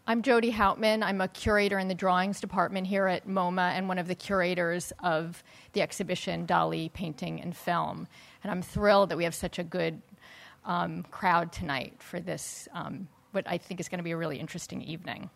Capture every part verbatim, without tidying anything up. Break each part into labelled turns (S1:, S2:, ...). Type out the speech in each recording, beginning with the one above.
S1: I'm Jody Houtman. I'm a curator in the drawings department here at MoMA and one of the curators of the exhibition Dali Painting and Film. And I'm thrilled that we have such a good um, crowd tonight for this, um, what I think is going to be a really interesting evening.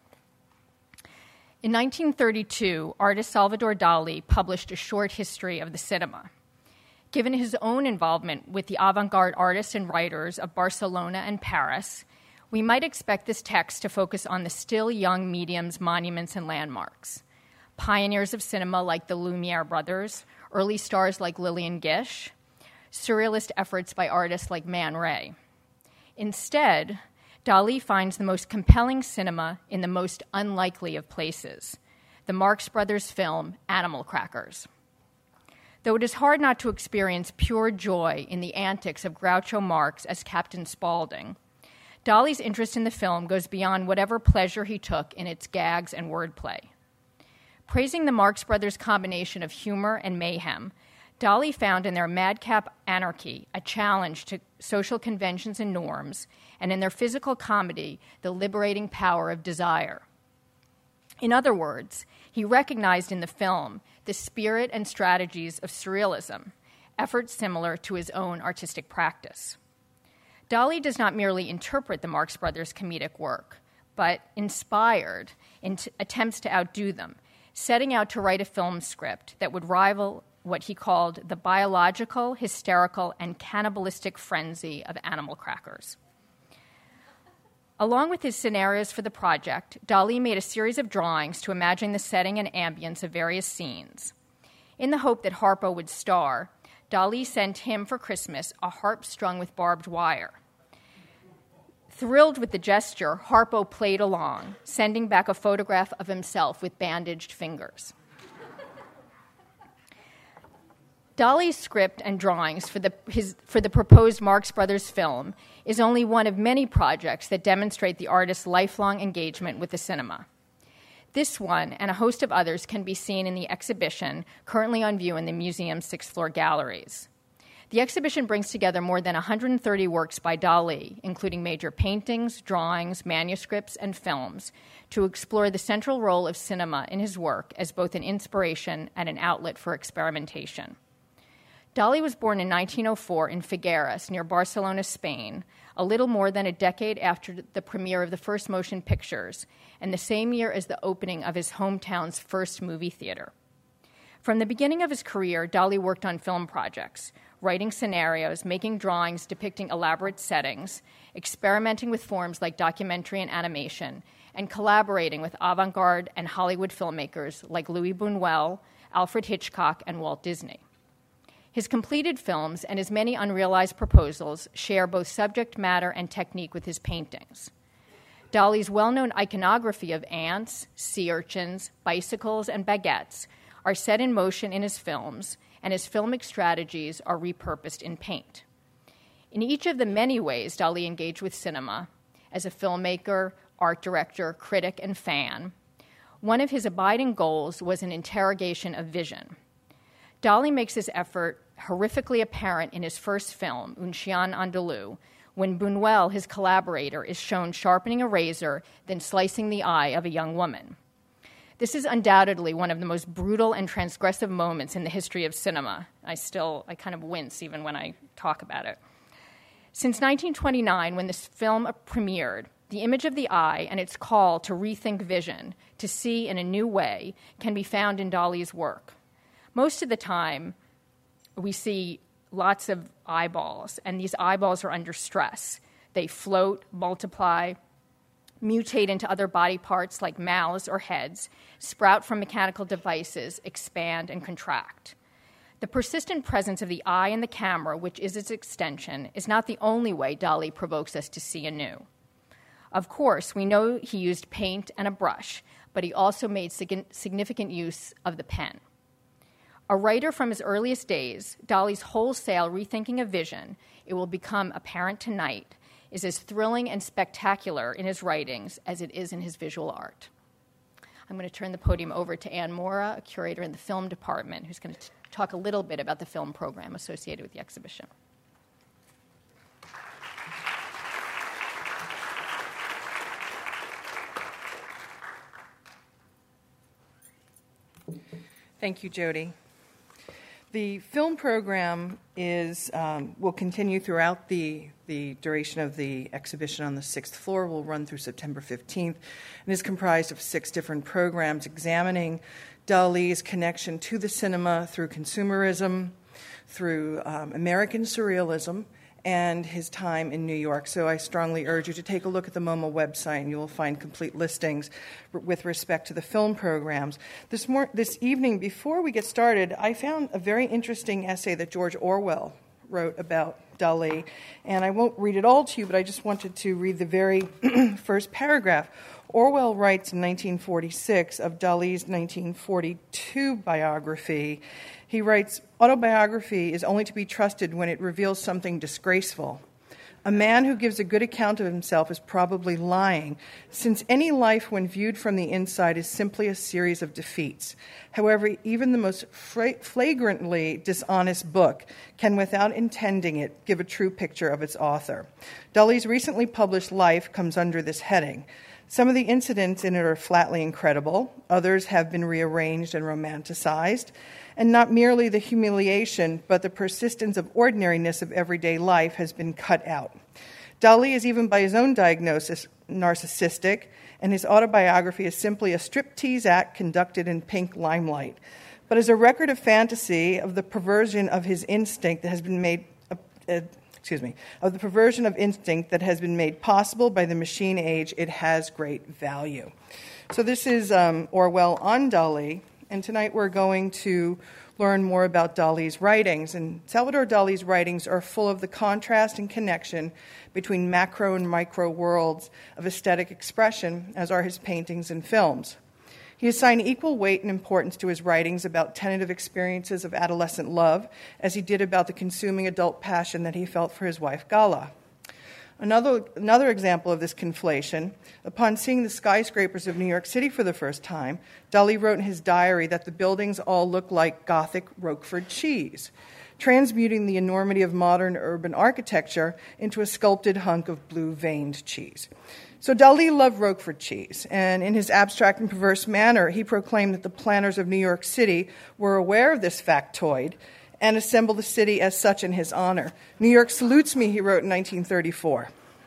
S1: In nineteen thirty-two, artist Salvador Dali published a short history of the cinema. Given his own involvement with the avant-garde artists and writers of Barcelona and Paris, we might expect this text to focus on the still young medium's monuments and landmarks. Pioneers of cinema like the Lumiere brothers, early stars like Lillian Gish, surrealist efforts by artists like Man Ray. Instead, Dali finds the most compelling cinema in the most unlikely of places, the Marx Brothers film Animal Crackers. Though it is hard not to experience pure joy in the antics of Groucho Marx as Captain Spaulding, Dali's interest in the film goes beyond whatever pleasure he took in its gags and wordplay. Praising the Marx Brothers' combination of humor and mayhem, Dali found in their madcap anarchy a challenge to social conventions and norms, and in their physical comedy, the liberating power of desire. In other words, he recognized in the film the spirit and strategies of surrealism, efforts similar to his own artistic practice. Dali does not merely interpret the Marx Brothers' comedic work, but inspired in t- attempts to outdo them, setting out to write a film script that would rival what he called the biological, hysterical, and cannibalistic frenzy of Animal Crackers. Along with his scenarios for the project, Dali made a series of drawings to imagine the setting and ambience of various scenes. In the hope that Harpo would star, Dali sent him for Christmas a harp strung with barbed wire. Thrilled with the gesture, Harpo played along, sending back a photograph of himself with bandaged fingers. Dali's script and drawings for the, his, for the proposed Marx Brothers film is only one of many projects that demonstrate the artist's lifelong engagement with the cinema. This one and a host of others can be seen in the exhibition currently on view in the museum's sixth-floor galleries. The exhibition brings together more than one hundred thirty works by Dali, including major paintings, drawings, manuscripts, and films, to explore the central role of cinema in his work as both an inspiration and an outlet for experimentation. Dali was born in nineteen oh four in Figueres, near Barcelona, Spain, a little more than a decade after the premiere of the first motion pictures, and the same year as the opening of his hometown's first movie theater. From the beginning of his career, Dali worked on film projects, writing scenarios, making drawings depicting elaborate settings, experimenting with forms like documentary and animation, and collaborating with avant-garde and Hollywood filmmakers like Louis Buñuel, Alfred Hitchcock, and Walt Disney. His completed films and his many unrealized proposals share both subject matter and technique with his paintings. Dali's well-known iconography of ants, sea urchins, bicycles, and baguettes are set in motion in his films, and his filmic strategies are repurposed in paint. In each of the many ways Dali engaged with cinema, as a filmmaker, art director, critic, and fan, one of his abiding goals was an interrogation of vision. Dali makes this effort horrifically apparent in his first film, Un Chien Andalou, when Buñuel, his collaborator, is shown sharpening a razor, then slicing the eye of a young woman. This is undoubtedly one of the most brutal and transgressive moments in the history of cinema. I still, I kind of wince even when I talk about it. Since nineteen twenty-nine, when this film premiered, the image of the eye and its call to rethink vision, to see in a new way, can be found in Dali's work. Most of the time, we see lots of eyeballs, and these eyeballs are under stress. They float, multiply, mutate into other body parts like mouths or heads, sprout from mechanical devices, expand, and contract. The persistent presence of the eye in the camera, which is its extension, is not the only way Dali provokes us to see anew. Of course, we know he used paint and a brush, but he also made sig- significant use of the pen. A writer from his earliest days, Dali's wholesale rethinking of vision, it will become apparent tonight, is as thrilling and spectacular in his writings as it is in his visual art. I'm going to turn the podium over to Anne Mora, a curator in the film department, who's going to t- talk a little bit about the film program associated with the exhibition.
S2: Thank you, Jody. The film program is um, will continue throughout the, the duration of the exhibition on the sixth floor. Will run through September fifteenth and is comprised of six different programs examining Dali's connection to the cinema through consumerism, through um, American surrealism, and his time in New York. So I strongly urge you to take a look at the MoMA website, and you will find complete listings r- with respect to the film programs. This, mor- this evening, before we get started, I found a very interesting essay that George Orwell wrote about Dali, and I won't read it all to you, but I just wanted to read the very first paragraph. Orwell writes in nineteen forty-six of Dali's nineteen forty-two biography. He writes, "Autobiography is only to be trusted when it reveals something disgraceful. A man who gives a good account of himself is probably lying, since any life when viewed from the inside is simply a series of defeats. However, even the most fra- flagrantly dishonest book can, without intending it, give a true picture of its author. Dali's recently published Life comes under this heading. Some of the incidents in it are flatly incredible. Others have been rearranged and romanticized. And not merely the humiliation, but the persistence of ordinariness of everyday life has been cut out. Dali is, even by his own diagnosis, narcissistic, and his autobiography is simply a striptease act conducted in pink limelight. But as a record of fantasy of the perversion of his instinct that has been made... Uh, uh, excuse me, of the perversion of instinct that has been made possible by the machine age, it has great value." So this is um, Orwell on Dali, and tonight we're going to learn more about Dali's writings. And Salvador Dali's writings are full of the contrast and connection between macro and micro worlds of aesthetic expression, as are his paintings and films. He assigned equal weight and importance to his writings about tentative experiences of adolescent love as he did about the consuming adult passion that he felt for his wife Gala. Another, another example of this conflation, upon seeing the skyscrapers of New York City for the first time, Dali wrote in his diary that the buildings all look like Gothic Roquefort cheese, transmuting the enormity of modern urban architecture into a sculpted hunk of blue-veined cheese. So Dali loved Roquefort cheese, and in his abstract and perverse manner, he proclaimed that the planners of New York City were aware of this factoid and assembled the city as such in his honor. "New York salutes me," he wrote in nineteen thirty-four.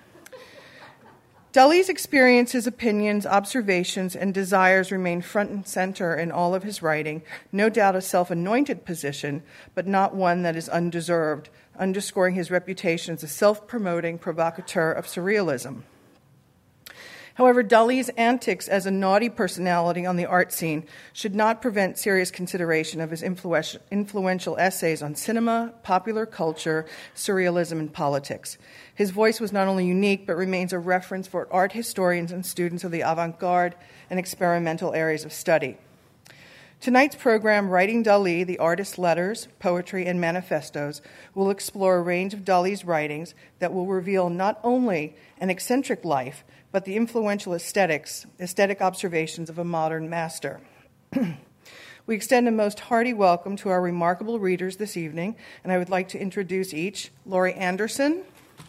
S2: Dali's experiences, opinions, observations, and desires remain front and center in all of his writing, no doubt a self-anointed position, but not one that is undeserved, underscoring his reputation as a self-promoting provocateur of surrealism. However, Dali's antics as a naughty personality on the art scene should not prevent serious consideration of his influential, influential essays on cinema, popular culture, surrealism, and politics. His voice was not only unique, but remains a reference for art historians and students of the avant-garde and experimental areas of study. Tonight's program, Writing Dali, The Artist's Letters, Poetry, and Manifestos, will explore a range of Dali's writings that will reveal not only an eccentric life, but the influential aesthetics, aesthetic observations of a modern master. We extend a most hearty welcome to our remarkable readers this evening, and I would like to introduce each. Laurie Anderson.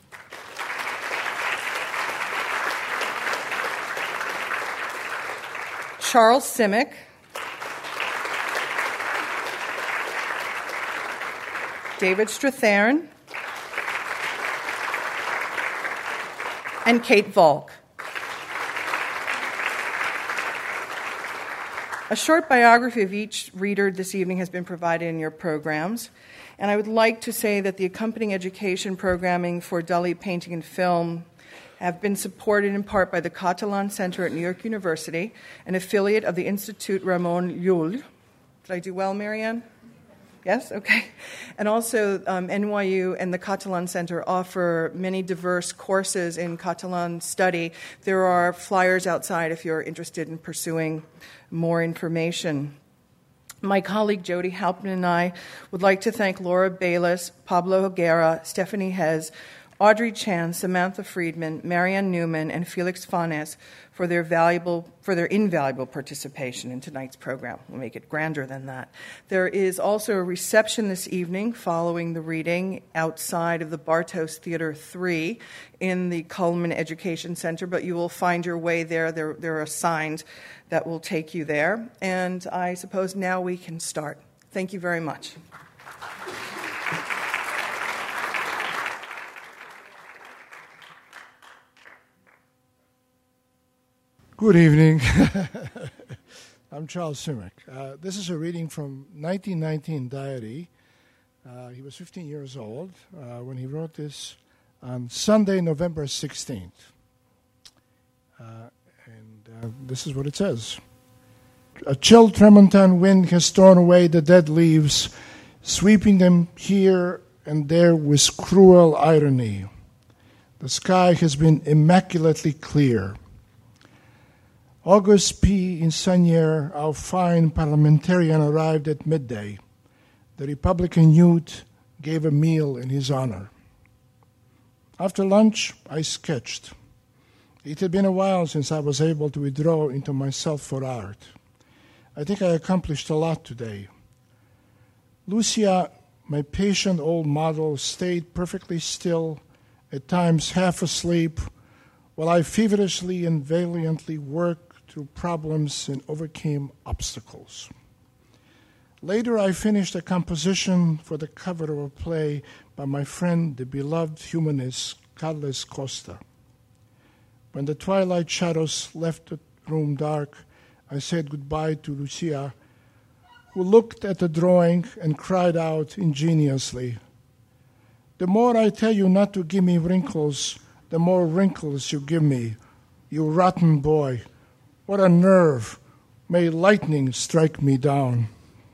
S2: Charles Simic. David Strathairn. And Kate Volk. A short biography of each reader this evening has been provided in your programs, and I would like to say that the accompanying education programming for Dali painting and film have been supported in part by the Catalan Center at New York University, an affiliate of the Institut Ramon Llull. Did I do well, Marianne? Yes? Okay. And also, um, N Y U and the Catalan Center offer many diverse courses in Catalan study. There are flyers outside if you're interested in pursuing more information. My colleague Jody Halpin and I would like to thank Laura Bayless, Pablo Higuera, Stephanie Hez, Audrey Chan, Samantha Friedman, Marianne Newman, and Felix Fanes for their valuable, for their invaluable participation in tonight's program. We'll make it grander than that. There is also a reception this evening following the reading outside of the Bartos Theater three in the Cullman Education Center, but you will find your way there. There, there are signs that will take you there. And I suppose now we can start. Thank you very much.
S3: Good evening. I'm Charles Simic. Uh, this is a reading from nineteen nineteen Diary. Uh, he was fifteen years old uh, when he wrote this on Sunday, November sixteenth. Uh, and uh, this is what it says. A chill Tremontan wind has torn away the dead leaves, sweeping them here and there with cruel irony. The sky has been immaculately clear. Auguste P. Insanier, our fine parliamentarian, arrived at midday. The Republican youth gave a meal in his honor. After lunch, I sketched. It had been a while since I was able to withdraw into myself for art. I think I accomplished a lot today. Lucia, my patient old model, stayed perfectly still, at times half asleep, while I feverishly and valiantly worked through problems and overcame obstacles. Later, I finished a composition for the cover of a play by my friend, the beloved humanist Carles Costa. When the twilight shadows left the room dark, I said goodbye to Lucia, who looked at the drawing and cried out ingeniously, "The more I tell you not to give me wrinkles, the more wrinkles you give me, you rotten boy. What a nerve! May lightning strike me down."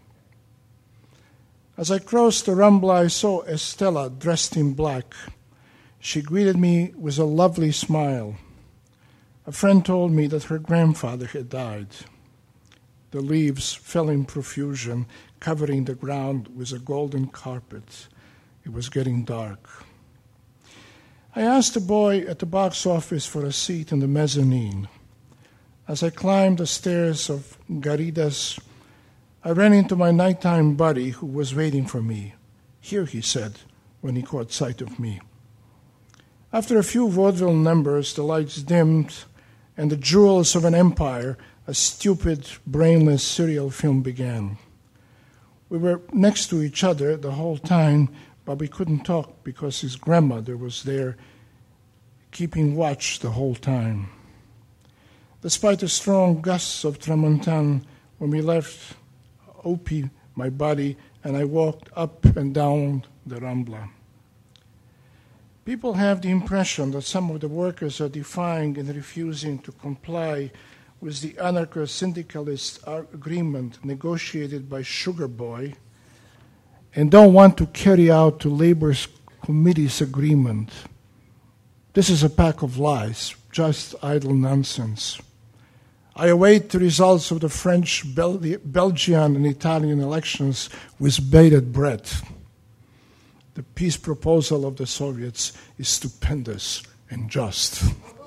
S3: As I crossed the Rambla, I saw Estella dressed in black. She greeted me with a lovely smile. A friend told me that her grandfather had died. The leaves fell in profusion, covering the ground with a golden carpet. It was getting dark. I asked the boy at the box office for a seat in the mezzanine. As I climbed the stairs of Garridas, I ran into my nighttime buddy who was waiting for me. "Here," he said, when he caught sight of me. After a few vaudeville numbers, the lights dimmed, and the jewels of an empire, a stupid, brainless serial film began. We were next to each other the whole time, but we couldn't talk because his grandmother was there keeping watch the whole time. Despite the strong gusts of Tramontan, when we left Opie, my body, and I walked up and down the Rambla. People have the impression that some of the workers are defying and refusing to comply with the anarcho-syndicalist agreement negotiated by Sugar Boy and don't want to carry out to Labor Committee's agreement. This is a pack of lies, just idle nonsense. I await the results of the French, Bel- Belgian, and Italian elections with bated breath. The peace proposal of the Soviets is stupendous and just.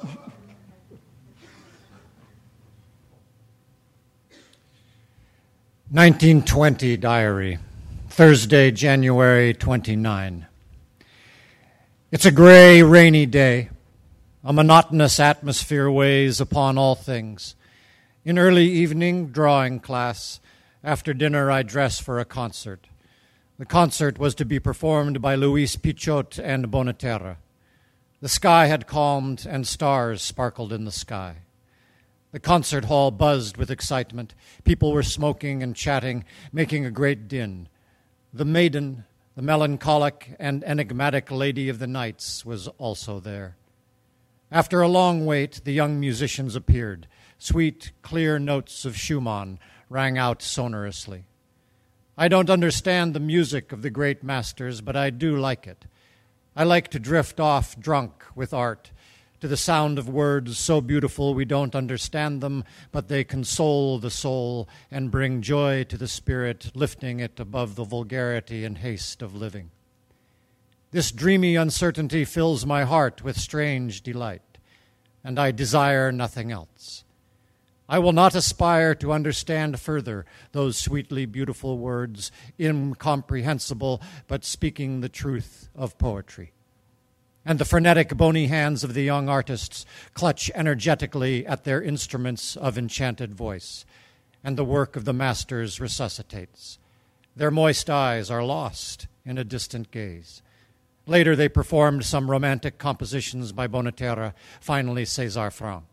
S4: nineteen twenty Diary, Thursday, January twenty-ninth. It's a gray, rainy day. A monotonous atmosphere weighs upon all things. In early evening, drawing class. After dinner, I dress for a concert. The concert was to be performed by Luis Pichot and Bonaterra. The sky had calmed, and stars sparkled in the sky. The concert hall buzzed with excitement. People were smoking and chatting, making a great din. The maiden, the melancholic and enigmatic lady of the nights, was also there. After a long wait, the young musicians appeared. Sweet, clear notes of Schumann rang out sonorously. I don't understand the music of the great masters, but I do like it. I like to drift off drunk with art, to the sound of words so beautiful we don't understand them, but they console the soul and bring joy to the spirit, lifting it above the vulgarity and haste of living. This dreamy uncertainty fills my heart with strange delight, and I desire nothing else. I will not aspire to understand further those sweetly beautiful words, incomprehensible, but speaking the truth of poetry. And the frenetic, bony hands of the young artists clutch energetically at their instruments of enchanted voice, and the work of the masters resuscitates. Their moist eyes are lost in a distant gaze. Later they performed some romantic compositions by Bonneterra, finally César Franck.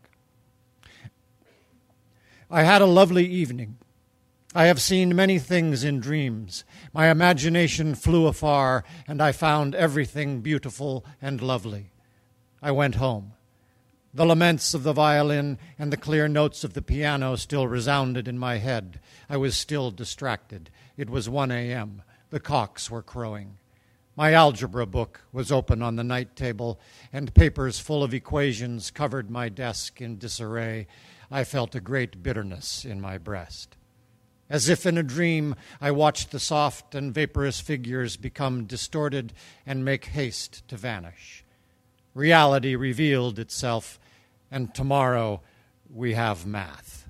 S4: I had a lovely evening. I have seen many things in dreams. My imagination flew afar, and I found everything beautiful and lovely. I went home. The laments of the violin and the clear notes of the piano still resounded in my head. I was still distracted. It was one a.m. The cocks were crowing. My algebra book was open on the night table, and papers full of equations covered my desk in disarray. I felt a great bitterness in my breast. As if in a dream, I watched the soft and vaporous figures become distorted and make haste to vanish. Reality revealed itself, and tomorrow we have math.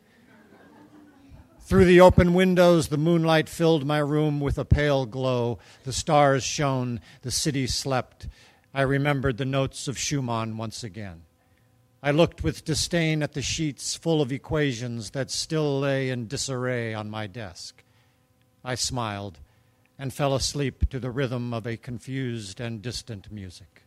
S4: Through the open windows, the moonlight filled my room with a pale glow. The stars shone, the city slept. I remembered the notes of Schumann once again. I looked with disdain at the sheets full of equations that still lay in disarray on my desk. I smiled and fell asleep to the rhythm of a confused and distant music.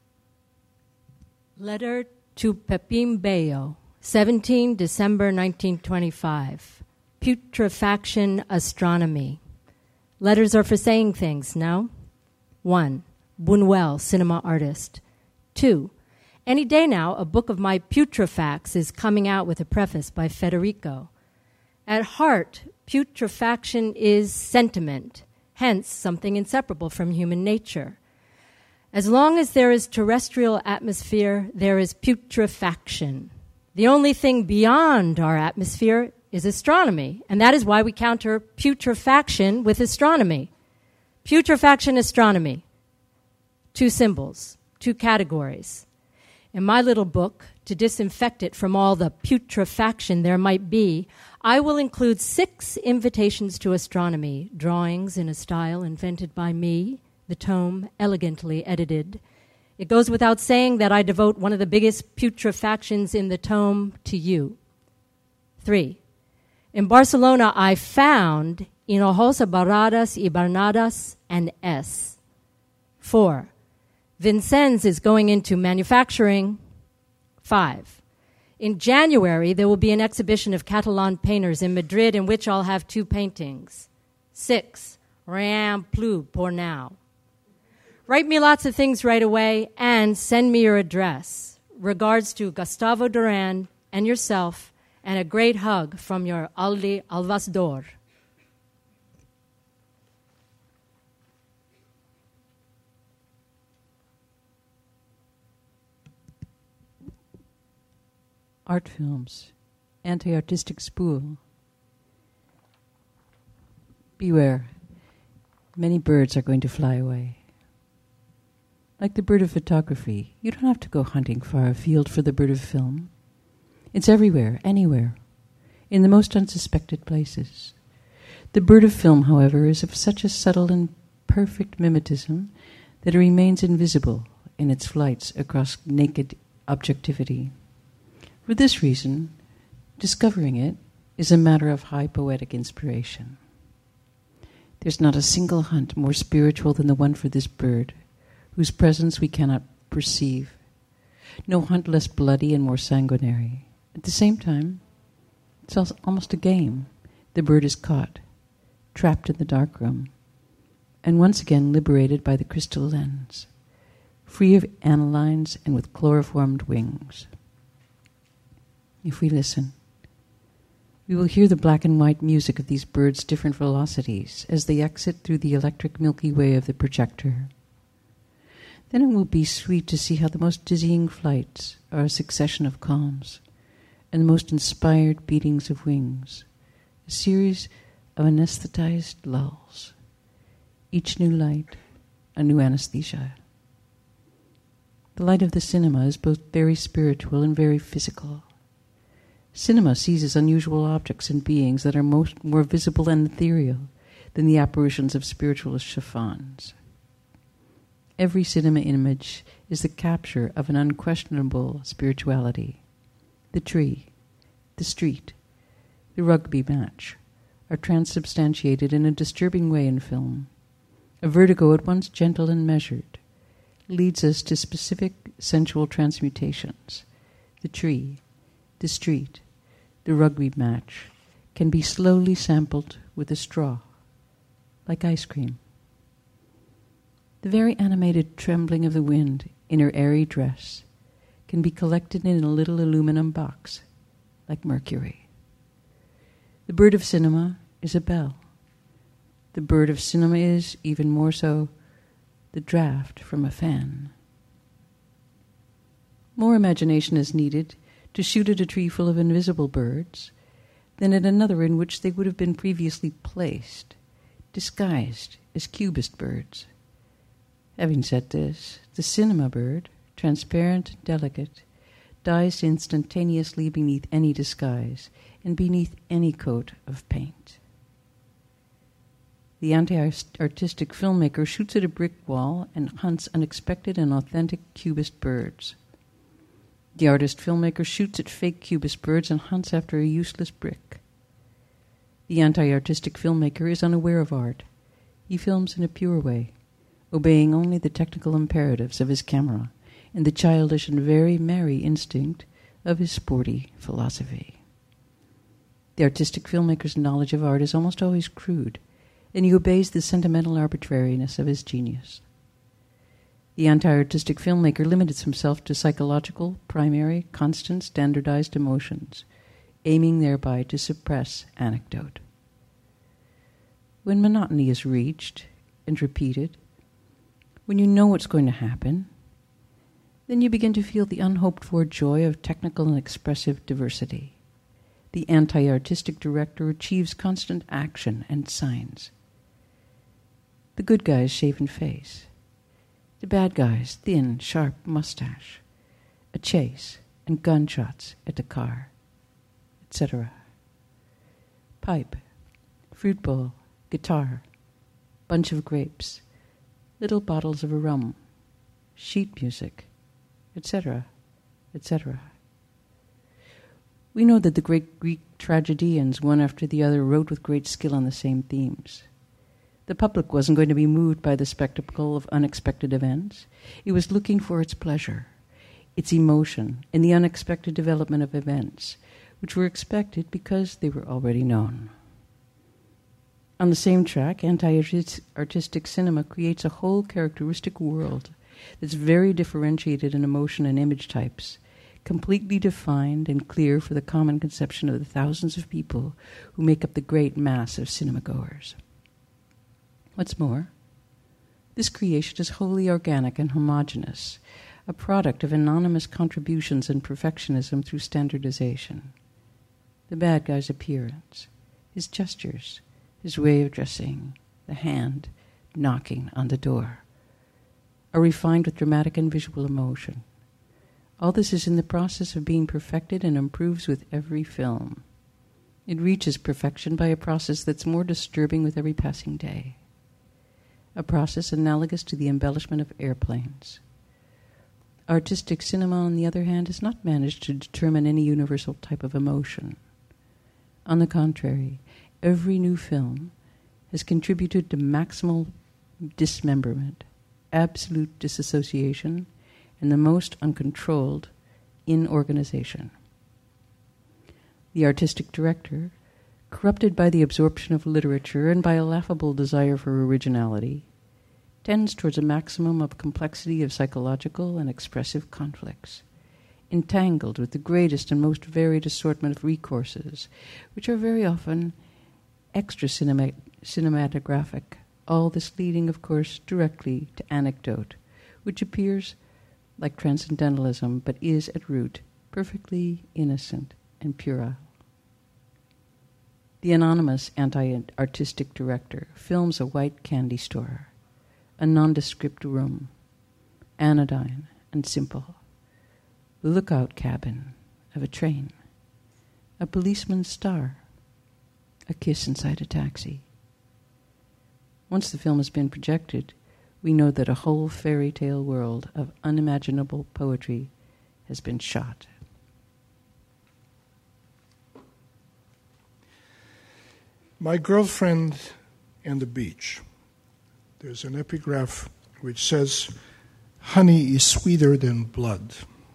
S5: Letter to Pepin Bello, seventeenth December nineteen twenty-five. Putrefaction Astronomy. Letters are for saying things, no? One, Buñuel, cinema artist. Two, any day now, a book of my putrefacts is coming out with a preface by Federico. At heart, putrefaction is sentiment, hence something inseparable from human nature. As long as there is terrestrial atmosphere, there is putrefaction. The only thing beyond our atmosphere is astronomy, and that is why we counter putrefaction with astronomy. Putrefaction, astronomy. Two symbols, two categories. In my little book, to disinfect it from all the putrefaction there might be, I will include six invitations to astronomy, drawings in a style invented by me, the tome elegantly edited. It goes without saying that I devote one of the biggest putrefactions in the tome to you. Three, in Barcelona I found Hinojos, Barradas, Ibarnadas, and S. Four, Vincennes is going into manufacturing. Five, in January, there will be an exhibition of Catalan painters in Madrid in which I'll have two paintings. Six, rien plus pour now. Write me lots of things right away and send me your address. Regards to Gustavo Duran and yourself, and a great hug from your Aldi Alvasdor.
S6: Art films, anti-artistic spool. Beware, many birds are going to fly away. Like the bird of photography, you don't have to go hunting far afield for the bird of film. It's everywhere, anywhere, in the most unsuspected places. The bird of film, however, is of such a subtle and perfect mimetism that it remains invisible in its flights across naked objectivity. For this reason, discovering it is a matter of high poetic inspiration. There's not a single hunt more spiritual than the one for this bird, whose presence we cannot perceive. No hunt less bloody and more sanguinary. At the same time, it's almost a game. The bird is caught, trapped in the darkroom, and once again liberated by the crystal lens, free of anilines and with chloroformed wings. If we listen, we will hear the black and white music of these birds' different velocities as they exit through the electric Milky Way of the projector. Then it will be sweet to see how the most dizzying flights are a succession of calms, and the most inspired beatings of wings, a series of anesthetized lulls, each new light a new anesthesia. The light of the cinema is both very spiritual and very physical. Cinema seizes unusual objects and beings that are most, more visible and ethereal than the apparitions of spiritualist chiffons. Every cinema image is the capture of an unquestionable spirituality. The tree, the street, the rugby match are transubstantiated in a disturbing way in film. A vertigo at once gentle and measured leads us to specific sensual transmutations. The tree, the street, the rugby match can be slowly sampled with a straw, like ice cream. The very animated trembling of the wind in her airy dress can be collected in a little aluminum box, like mercury. The bird of cinema is a bell. The bird of cinema is, even more so, the draft from a fan. More imagination is needed to shoot at a tree full of invisible birds than at another in which they would have been previously placed, disguised as cubist birds. Having said this, the cinema bird, transparent and delicate, dies instantaneously beneath any disguise and beneath any coat of paint. The anti-artistic filmmaker shoots at a brick wall and hunts unexpected and authentic cubist birds. The artist filmmaker shoots at fake cubist birds and hunts after a useless brick. The anti-artistic filmmaker is unaware of art. He films in a pure way, obeying only the technical imperatives of his camera and the childish and very merry instinct of his sporty philosophy. The artistic filmmaker's knowledge of art is almost always crude, and he obeys the sentimental arbitrariness of his genius. The anti-artistic filmmaker limits himself to psychological, primary, constant, standardized emotions, aiming thereby to suppress anecdote. When monotony is reached and repeated, when you know what's going to happen, then you begin to feel the unhoped-for joy of technical and expressive diversity. The anti-artistic director achieves constant action and signs. The good guy's shaven face. The bad guy's thin, sharp mustache. A chase and gunshots at the car, et cetera. Pipe, fruit bowl, guitar, bunch of grapes, little bottles of a rum, sheet music, et cetera, et cetera. We know that the great Greek tragedians, one after the other, wrote with great skill on the same themes. The public wasn't going to be moved by the spectacle of unexpected events. It was looking for its pleasure, its emotion, in the unexpected development of events, which were expected because they were already known. On the same track, anti-artistic cinema creates a whole characteristic world that's very differentiated in emotion and image types, completely defined and clear for the common conception of the thousands of people who make up the great mass of cinema-goers. What's more, this creation is wholly organic and homogeneous, a product of anonymous contributions and perfectionism through standardization. The bad guy's appearance, his gestures, his way of dressing, the hand knocking on the door, are refined with dramatic and visual emotion. All this is in the process of being perfected and improves with every film. It reaches perfection by a process that's more disturbing with every passing day, a process analogous to the embellishment of airplanes. Artistic cinema, on the other hand, has not managed to determine any universal type of emotion. On the contrary, every new film has contributed to maximal dismemberment, absolute disassociation, and the most uncontrolled inorganization. The artistic director, corrupted by the absorption of literature and by a laughable desire for originality, tends towards a maximum of complexity of psychological and expressive conflicts, entangled with the greatest and most varied assortment of recourses, which are very often extra cinema- cinematographic, all this leading, of course, directly to anecdote, which appears like transcendentalism, but is at root perfectly innocent and puerile. The anonymous anti-artistic director films a white candy store, a nondescript room, anodyne and simple. The lookout cabin of a train, a policeman's star, a kiss inside a taxi. Once the film has been projected, we know that a whole fairy tale world of unimaginable poetry has been shot.
S3: My Girlfriend and the Beach. There's an epigraph which says, "Honey is sweeter than blood."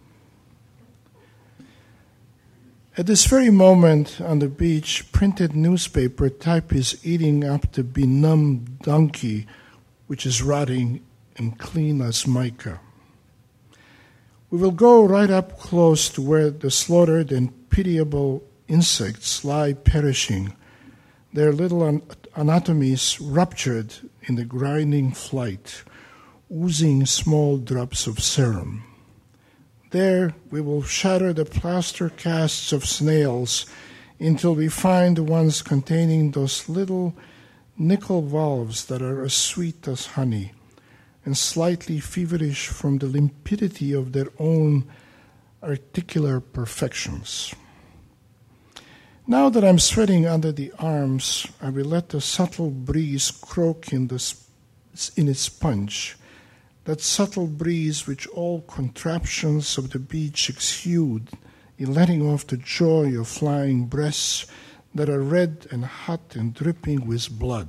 S3: At this very moment on the beach, printed newspaper type is eating up the benumbed donkey, which is rotting and clean as mica. We will go right up close to where the slaughtered and pitiable insects lie perishing, their little an- anatomies ruptured in the grinding flight, oozing small drops of serum. There we will shatter the plaster casts of snails until we find the ones containing those little nickel valves that are as sweet as honey and slightly feverish from the limpidity of their own articular perfections. Now that I'm sweating under the arms, I will let the subtle breeze croak in, the sp- in its sponge, that subtle breeze which all contraptions of the beach exude in letting off the joy of flying breasts that are red and hot and dripping with blood.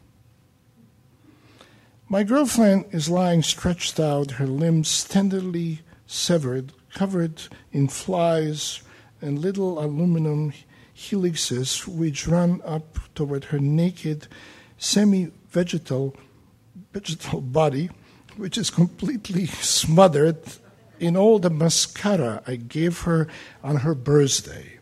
S3: My girlfriend is lying stretched out, her limbs tenderly severed, covered in flies and little aluminum helixes which run up toward her naked, semi-vegetal vegetal body, which is completely smothered in all the mascara I gave her on her birthday.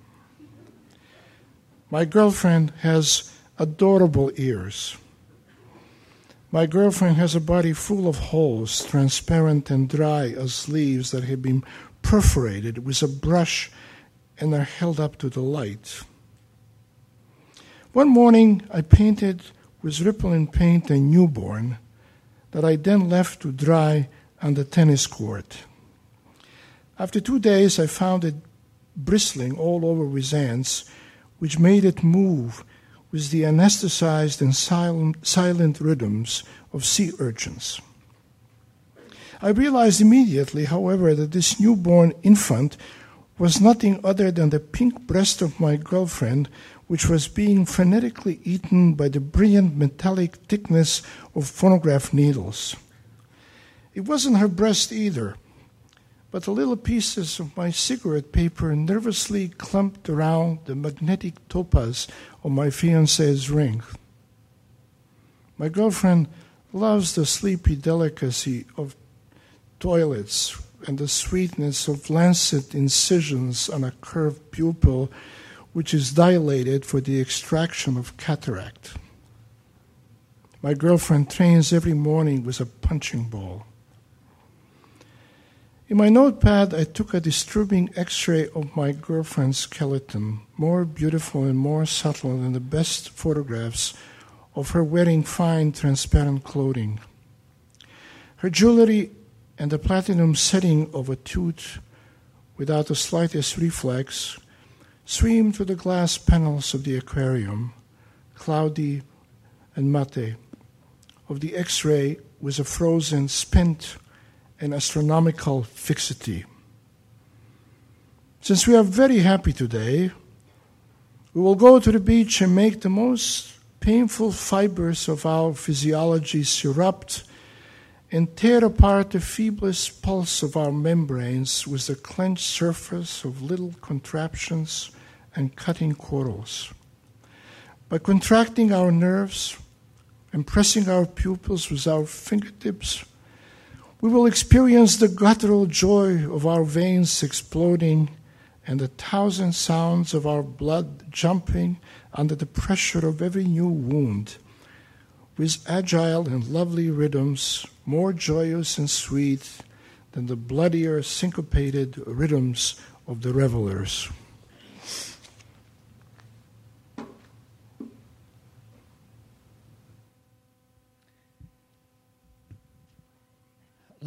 S3: My girlfriend has adorable ears. My girlfriend has a body full of holes, transparent and dry as leaves that have been perforated with a brush and are held up to the light. One morning, I painted with Rippling paint a newborn that I then left to dry on the tennis court. After two days, I found it bristling all over with ants, which made it move with the anesthetized and silent, silent rhythms of sea urchins. I realized immediately, however, that this newborn infant was nothing other than the pink breast of my girlfriend, which was being frenetically eaten by the brilliant metallic thickness of phonograph needles. It wasn't her breast either, but the little pieces of my cigarette paper nervously clumped around the magnetic topaz of my fiancé's ring. My girlfriend loves the sleepy delicacy of toilets and the sweetness of lancet incisions on a curved pupil which is dilated for the extraction of cataract. My girlfriend trains every morning with a punching ball. In my notepad, I took a disturbing x-ray of my girlfriend's skeleton, more beautiful and more subtle than the best photographs of her wearing fine, transparent clothing. Her jewelry and the platinum setting of a tooth, without the slightest reflex, streamed through the glass panels of the aquarium, cloudy and matte, of the X-ray with a frozen, spent, and astronomical fixity. Since we are very happy today, we will go to the beach and make the most painful fibers of our physiology erupt and tear apart the feeblest pulse of our membranes with the clenched surface of little contraptions and cutting corals. By contracting our nerves and pressing our pupils with our fingertips, we will experience the guttural joy of our veins exploding and the thousand sounds of our blood jumping under the pressure of every new wound, with agile and lovely rhythms more joyous and sweet than the bloodier, syncopated rhythms of the revelers.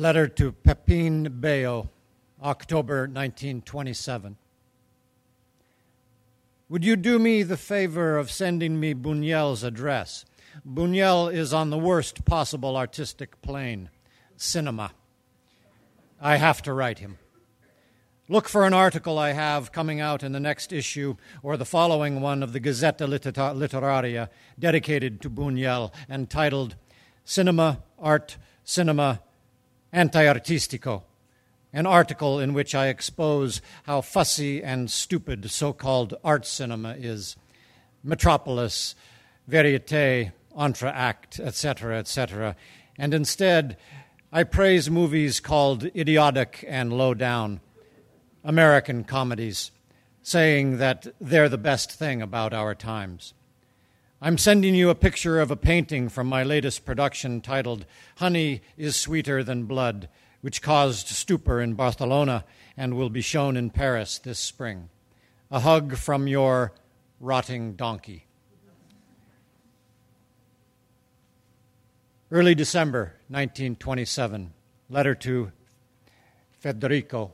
S4: Letter to Pepin Bayo, October nineteen twenty-seven. Would you do me the favor of sending me Buñuel's address? Buñuel is on the worst possible artistic plane, cinema. I have to write him. Look for an article I have coming out in the next issue or the following one of the Gazzetta Letteraria dedicated to Buñuel and titled Cinema, Art, Cinema, Anti-Artistico, an article in which I expose how fussy and stupid so-called art cinema is. Metropolis, Verité, Entr'acte, et cetera, et cetera. And instead, I praise movies called idiotic and low-down, American comedies, saying that they're the best thing about our times. I'm sending you a picture of a painting from my latest production titled Honey is Sweeter Than Blood, which caused stupor in Barcelona and will be shown in Paris this spring. A hug from your rotting donkey. Early December nineteen twenty-seven, letter to Federico.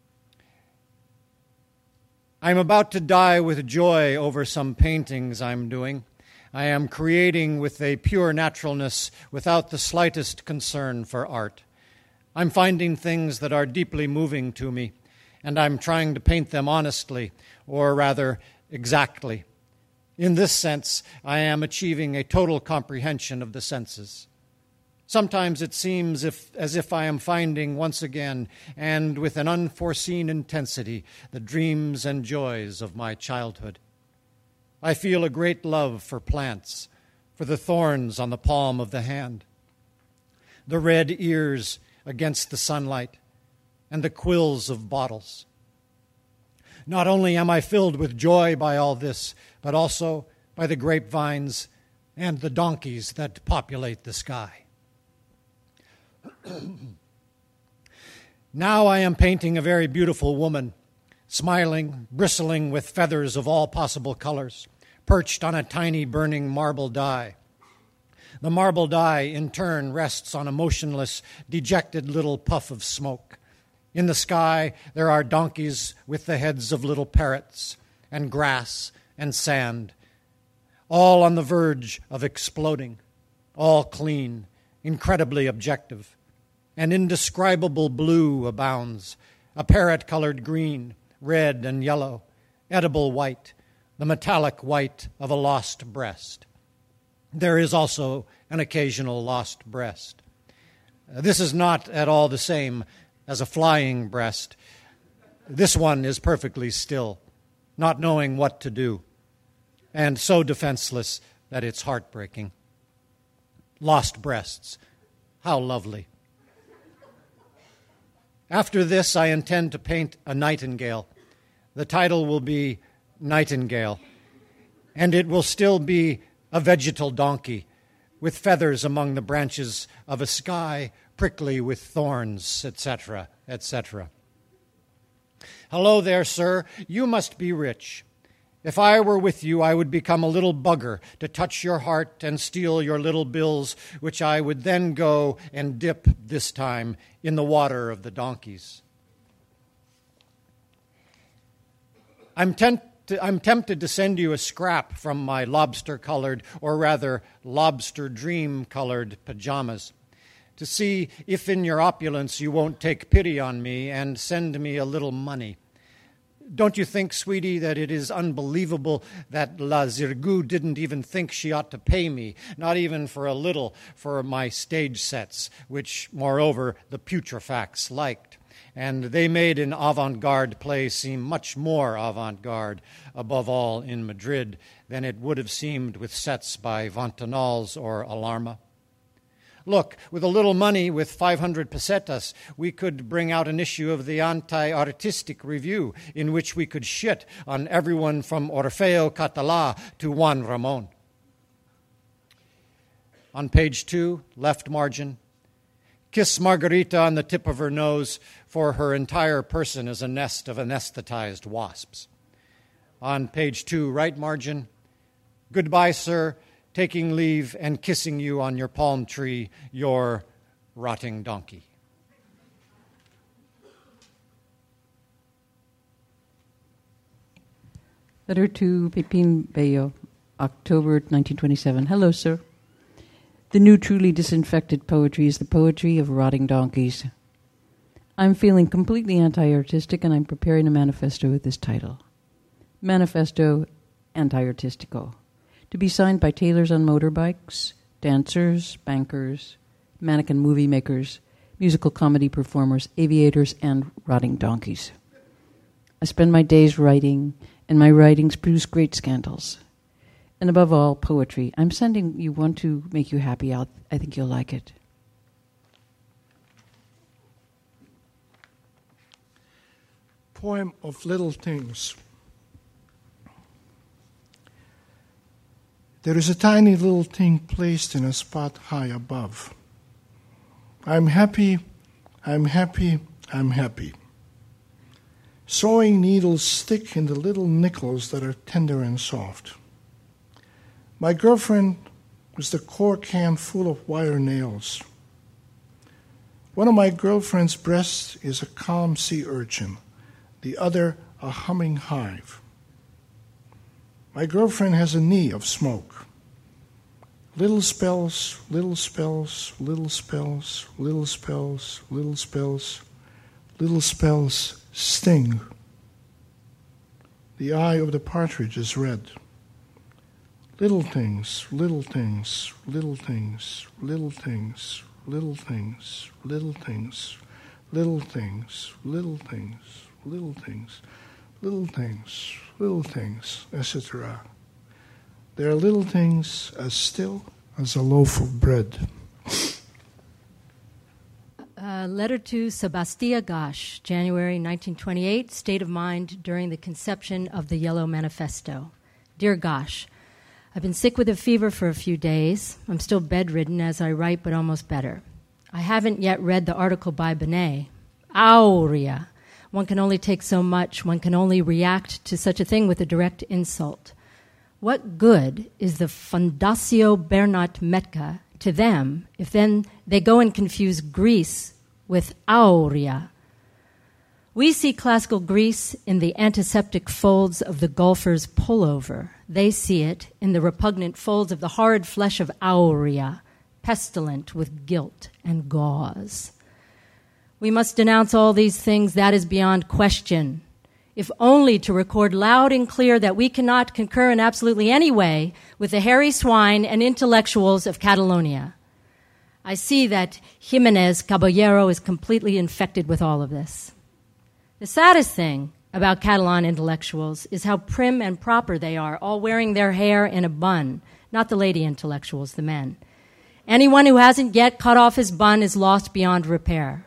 S4: I'm about to die with joy over some paintings I'm doing. I am creating with a pure naturalness without the slightest concern for art. I'm finding things that are deeply moving to me, and I'm trying to paint them honestly, or rather, exactly. In this sense, I am achieving a total comprehension of the senses. Sometimes it seems if, as if I am finding once again, and with an unforeseen intensity, the dreams and joys of my childhood. I feel a great love for plants, for the thorns on the palm of the hand, the red ears against the sunlight, and the quills of bottles. Not only am I filled with joy by all this, but also by the grapevines and the donkeys that populate the sky. Now I am painting a very beautiful woman, smiling, bristling with feathers of all possible colors, perched on a tiny burning marble die. The marble die, in turn, rests on a motionless, dejected little puff of smoke. In the sky, there are donkeys with the heads of little parrots, and grass and sand, all on the verge of exploding, all clean, incredibly objective. An indescribable blue abounds, a parrot-colored green, red and yellow, edible white, the metallic white of a lost breast. There is also an occasional lost breast. This is not at all the same as a flying breast. This one is perfectly still, not knowing what to do, and so defenseless that it's heartbreaking. Lost breasts, how lovely. After this, I intend to paint a nightingale. The title will be Nightingale, and it will still be a vegetal donkey with feathers among the branches of a sky prickly with thorns, et cetera, et cetera. Hello there, sir. You must be rich. If I were with you, I would become a little bugger to touch your heart and steal your little bills, which I would then go and dip, this time, in the water of the donkeys. I'm, tempt- I'm tempted to send you a scrap from my lobster-colored, or rather lobster dream-colored pajamas, to see if in your opulence you won't take pity on me and send me a little money. Don't you think, sweetie, that it is unbelievable that La Zirgu didn't even think she ought to pay me, not even for a little, for my stage sets, which, moreover, the Putrefacts liked. And they made an avant-garde play seem much more avant-garde, above all in Madrid, than it would have seemed with sets by Fontanals or Alarma. Look, with a little money, with five hundred pesetas, we could bring out an issue of the Anti-Artistic Review in which we could shit on everyone from Orfeo Català to Juan Ramon. On page two, left margin, kiss Margarita on the tip of her nose, for her entire person is a nest of anesthetized wasps. On page two, right margin, goodbye, sir, taking leave and kissing you on your palm tree, your rotting donkey.
S6: Letter to Pepin Bello, October nineteen twenty-seven. Hello, sir. The new truly disinfected poetry is the poetry of rotting donkeys. I'm feeling completely anti-artistic, and I'm preparing a manifesto with this title. Manifesto Anti-Artistico. To be signed by tailors on motorbikes, dancers, bankers, mannequin movie makers, musical comedy performers, aviators, and rotting donkeys. I spend my days writing, and my writings produce great scandals. And above all, poetry. I'm sending you one to make you happy out. I think you'll like it.
S3: Poem of Little Things. There is a tiny little thing placed in a spot high above. I'm happy, I'm happy, I'm happy. Sewing needles stick in the little nickels that are tender and soft. My girlfriend was the cork can full of wire nails. One of my girlfriend's breasts is a calm sea urchin, the other a humming hive. My girlfriend has a knee of smoke. Little spells, little spells, little spells, little spells, little spells, little spells sting. The eye of the partridge is red. Little things, little things, little things, little things, little things, little things, little things, little things, little things, little things, little things, et cetera. There are little things as still as a loaf of bread.
S5: Uh, letter to Sebastia Gash, January nineteen twenty-eight, state of mind during the conception of the Yellow Manifesto. Dear Gash, I've been sick with a fever for a few days. I'm still bedridden as I write, but almost better. I haven't yet read the article by Benet. Aurea. One can only take so much. One can only react to such a thing with a direct insult. What good is the Fundatio Bernat Metka to them if then they go and confuse Greece with Aurea? We see classical Greece in the antiseptic folds of the golfer's pullover. They see it in the repugnant folds of the horrid flesh of Aurea, pestilent with guilt and gauze. We must denounce all these things. That is beyond question, if only to record loud and clear that we cannot concur in absolutely any way with the hairy swine and intellectuals of Catalonia. I see that Jimenez Caballero is completely infected with all of this. The saddest thing about Catalan intellectuals is how prim and proper they are, all wearing their hair in a bun, not the lady intellectuals, the men. Anyone who hasn't yet cut off his bun is lost beyond repair.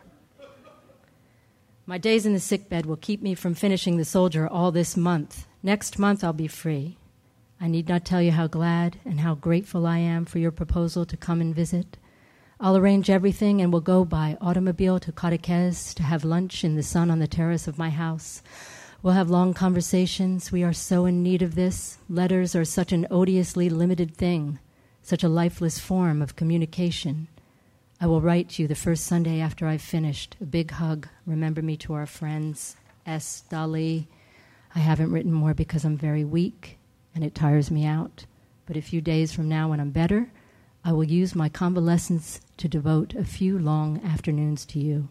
S5: My days in the sickbed will keep me from finishing The Soldier all this month. Next month I'll be free. I need not tell you how glad and how grateful I am for your proposal to come and visit. I'll arrange everything and we'll go by automobile to Cadaqués to have lunch in the sun on the terrace of my house. We'll have long conversations. We are so in need of this. Letters are such an odiously limited thing, such a lifeless form of communication. I will write to you the first Sunday after I've finished. A big hug. Remember me to our friends. S. Dali. I haven't written more because I'm very weak and it tires me out. But a few days from now when I'm better, I will use my convalescence to devote a few long afternoons to you.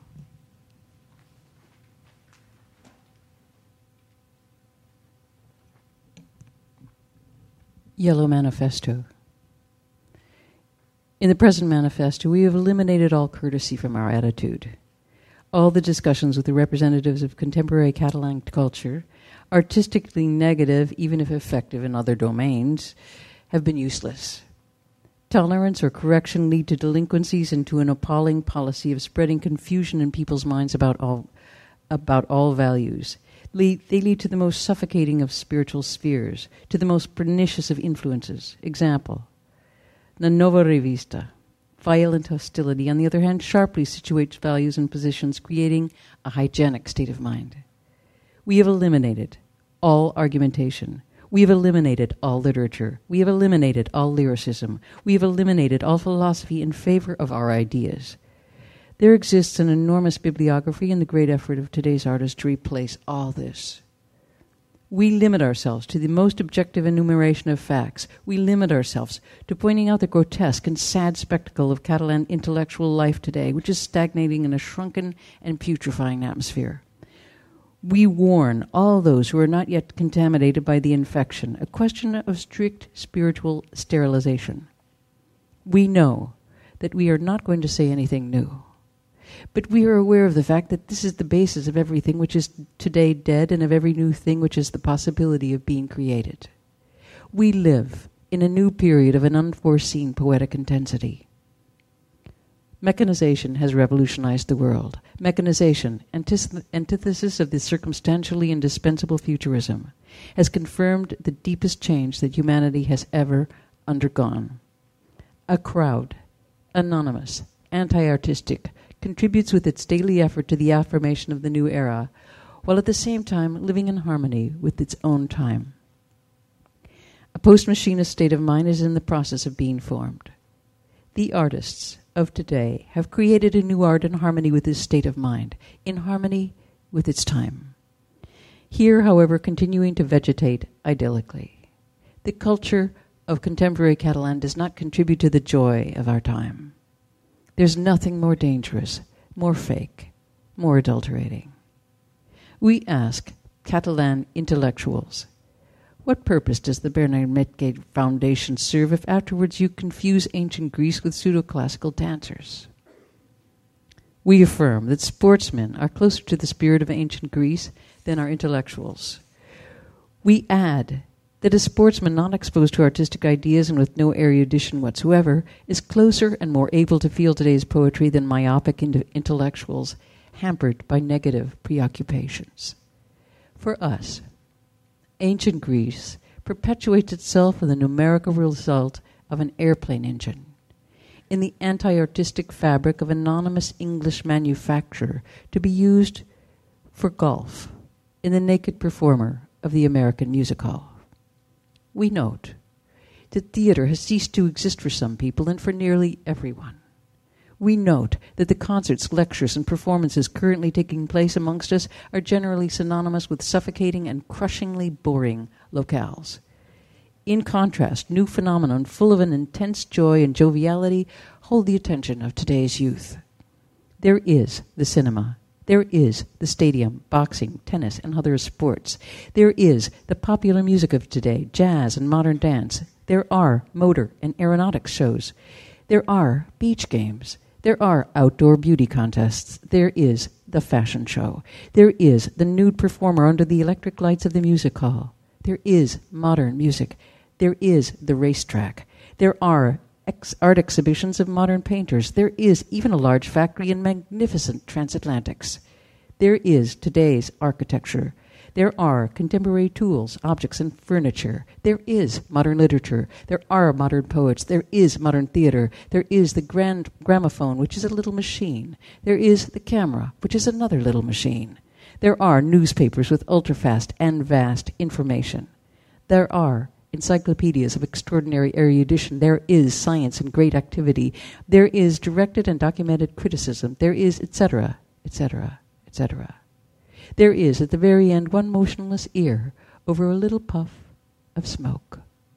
S6: Yellow Manifesto. In the present manifesto, we have eliminated all courtesy from our attitude. All the discussions with the representatives of contemporary Catalan culture, artistically negative, even if effective in other domains, have been useless. Tolerance or correction lead to delinquencies and to an appalling policy of spreading confusion in people's minds about all, about all values. Lead, they lead to the most suffocating of spiritual spheres, to the most pernicious of influences. Example, La Nova Revista. Violent hostility, on the other hand, sharply situates values and positions, creating a hygienic state of mind. We have eliminated all argumentation. We have eliminated all literature. We have eliminated all lyricism. We have eliminated all philosophy in favor of our ideas. There exists an enormous bibliography in the great effort of today's artists to replace all this. We limit ourselves to the most objective enumeration of facts. We limit ourselves to pointing out the grotesque and sad spectacle of Catalan intellectual life today, which is stagnating in a shrunken and putrefying atmosphere. We warn all those who are not yet contaminated by the infection, a question of strict spiritual sterilization. We know that we are not going to say anything new. But we are aware of the fact that this is the basis of everything which is today dead and of every new thing which is the possibility of being created. We live in a new period of an unforeseen poetic intensity. Mechanization has revolutionized the world. Mechanization, antith- antithesis of the circumstantially indispensable futurism, has confirmed the deepest change that humanity has ever undergone. A crowd, anonymous, anti-artistic, contributes with its daily effort to the affirmation of the new era, while at the same time living in harmony with its own time. A post-machinist state of mind is in the process of being formed. The artists of today have created a new art in harmony with this state of mind, in harmony with its time. Here, however, continuing to vegetate idyllically. The culture of contemporary Catalan does not contribute to the joy of our time. There's nothing more dangerous, more fake, more adulterating. We ask Catalan intellectuals, what purpose does the Bernard Metge Foundation serve if afterwards you confuse ancient Greece with pseudo-classical dancers? We affirm that sportsmen are closer to the spirit of ancient Greece than our intellectuals. We add that a sportsman not exposed to artistic ideas and with no erudition whatsoever is closer and more able to feel today's poetry than myopic intellectuals hampered by negative preoccupations. For us, ancient Greece perpetuates itself in the numerical result of an airplane engine, in the anti-artistic fabric of anonymous English manufacture to be used for golf, in the naked performer of the American music hall. We note that theater has ceased to exist for some people and for nearly everyone. We note that the concerts, lectures, and performances currently taking place amongst us are generally synonymous with suffocating and crushingly boring locales. In contrast, new phenomena full of an intense joy and joviality hold the attention of today's youth. There is the cinema. There is the stadium, boxing, tennis, and other sports. There is the popular music of today, jazz and modern dance. There are motor and aeronautics shows. There are beach games. There are outdoor beauty contests. There is the fashion show. There is the nude performer under the electric lights of the music hall. There is modern music. There is the racetrack. There are ex- art exhibitions of modern painters. There is even a large factory in magnificent transatlantics. There is today's architecture. There are contemporary tools, objects, and furniture. There is modern literature. There are modern poets. There is modern theater. There is the grand gramophone, which is a little machine. There is the camera, which is another little machine. There are newspapers with ultra-fast and vast information. There are encyclopedias of extraordinary erudition. There is science and great activity. There is directed and documented criticism. There is et cetera, et cetera, et cetera. There is, at the very end, one motionless ear over a little puff of smoke.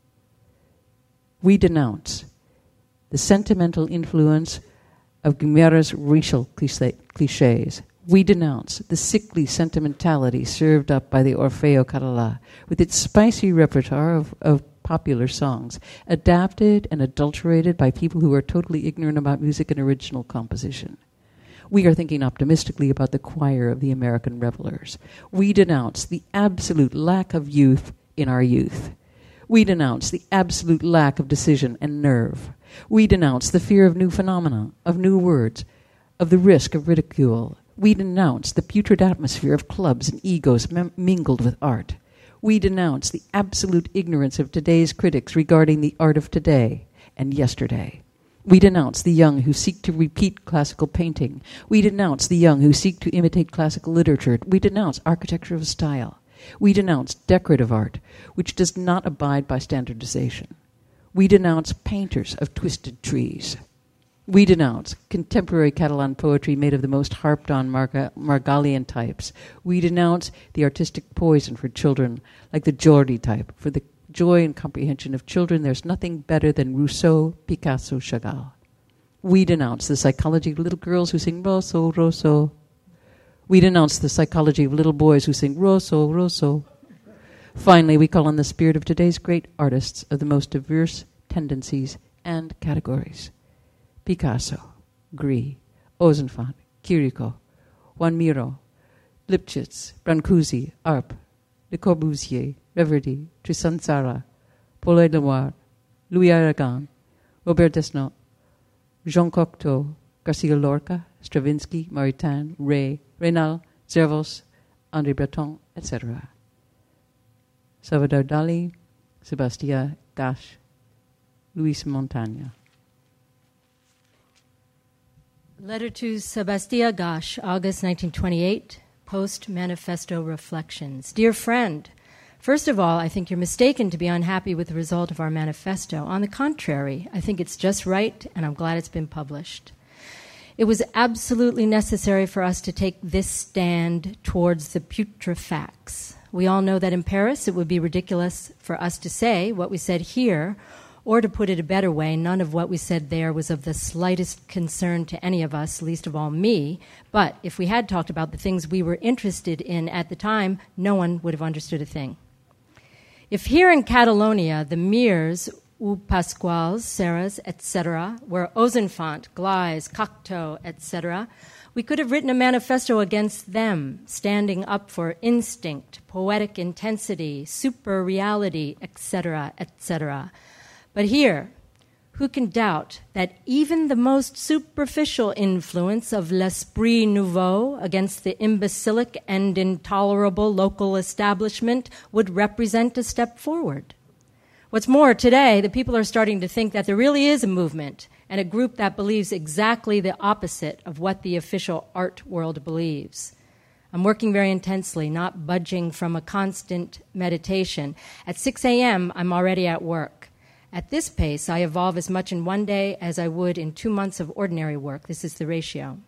S6: We denounce the sentimental influence of Guimara's racial cliches. We denounce the sickly sentimentality served up by the Orfeo Català, with its spicy repertoire of, of popular songs, adapted and adulterated by people who are totally ignorant about music and original composition. We are thinking optimistically about the choir of the American revelers. We denounce the absolute lack of youth in our youth. We denounce the absolute lack of decision and nerve. We denounce the fear of new phenomena, of new words, of the risk of ridicule. We denounce the putrid atmosphere of clubs and egos mem- mingled with art. We denounce the absolute ignorance of today's critics regarding the art of today and yesterday. We denounce the young who seek to repeat classical painting. We denounce the young who seek to imitate classical literature. We denounce architecture of style. We denounce decorative art, which does not abide by standardization. We denounce painters of twisted trees. We denounce contemporary Catalan poetry made of the most harped-on Marga- Margalian types. We denounce the artistic poison for children, like the Jordi type. For the joy and comprehension of children, there's nothing better than Rousseau, Picasso, Chagall. We denounce the psychology of little girls who sing Rosso, Rosso. We denounce the psychology of little boys who sing Rosso, Rosso. Finally, we call on the spirit of today's great artists of the most diverse tendencies and categories. Picasso, Gris, Ozenfant, Chirico, Juan Miro, Lipchitz, Brancusi, Arp, Le Corbusier, Reverdy, Tristan Tzara, Paul Edouard, Louis Aragon, Robert Desnos, Jean Cocteau, Garcia Lorca, Stravinsky, Maritain, Ray, Reynal, Zervos, André Breton, et cetera. Salvador Dali, Sebastià Gasch, Luis Montagna.
S5: Letter to Sebastià Gasch, August nineteen twenty-eight, Post-Manifesto Reflections. Dear friend, first of all, I think you're mistaken to be unhappy with the result of our manifesto. On the contrary, I think it's just right, and I'm glad it's been published. It was absolutely necessary for us to take this stand towards the putrefacts. We all know that in Paris it would be ridiculous for us to say what we said here, or to put it a better way, none of what we said there was of the slightest concern to any of us, least of all me. But if we had talked about the things we were interested in at the time, no one would have understood a thing. If here in Catalonia the Mirs, ou Pasquales, Serras, et cetera, were Ozenfant, Gleis, Cocteau, et cetera, we could have written a manifesto against them, standing up for instinct, poetic intensity, super reality, et cetera, et cetera. But here, who can doubt that even the most superficial influence of l'esprit nouveau against the imbecilic and intolerable local establishment would represent a step forward? What's more, today, the people are starting to think that there really is a movement and a group that believes exactly the opposite of what the official art world believes. I'm working very intensely, not budging from a constant meditation. At six a.m., I'm already at work. At this pace, I evolve as much in one day as I would in two months of ordinary work. This is the ratio.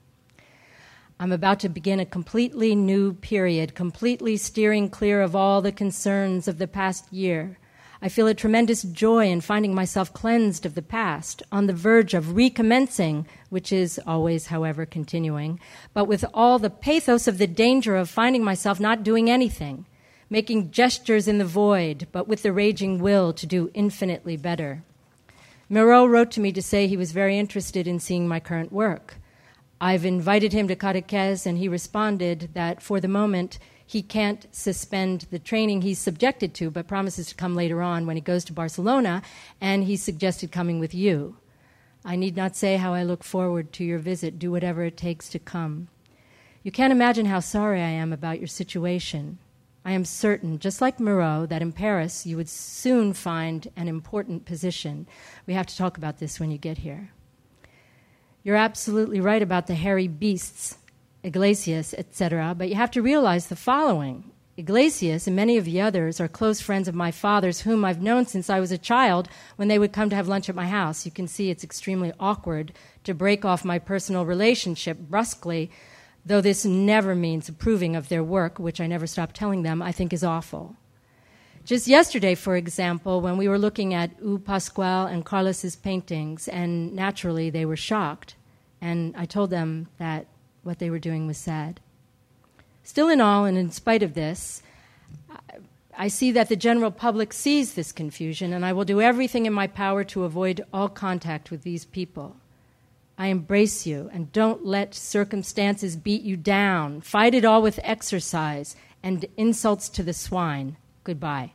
S5: I'm about to begin a completely new period, completely steering clear of all the concerns of the past year. I feel a tremendous joy in finding myself cleansed of the past, on the verge of recommencing, which is always, however, continuing, but with all the pathos of the danger of finding myself not doing anything, making gestures in the void, but with the raging will to do infinitely better. Miro wrote to me to say he was very interested in seeing my current work. I've invited him to catechese, and he responded that for the moment he can't suspend the training he's subjected to, but promises to come later on when he goes to Barcelona, and he suggested coming with you. I need not say how I look forward to your visit. Do whatever it takes to come. You can't imagine how sorry I am about your situation. I am certain, just like Miro, that in Paris you would soon find an important position. We have to talk about this when you get here. You're absolutely right about the hairy beasts, Iglesias, et cetera, but you have to realize the following. Iglesias and many of the others are close friends of my father's, whom I've known since I was a child when they would come to have lunch at my house. You can see it's extremely awkward to break off my personal relationship brusquely, though this never means approving of their work, which I never stop telling them I think is awful. Just yesterday, for example, when we were looking at U Pasquale and Carlos's paintings, and naturally they were shocked, and I told them that what they were doing was sad. Still in all, and in spite of this, I see that the general public sees this confusion, and I will do everything in my power to avoid all contact with these people. I embrace you, and don't let circumstances beat you down. Fight it all with exercise and insults to the swine. Goodbye.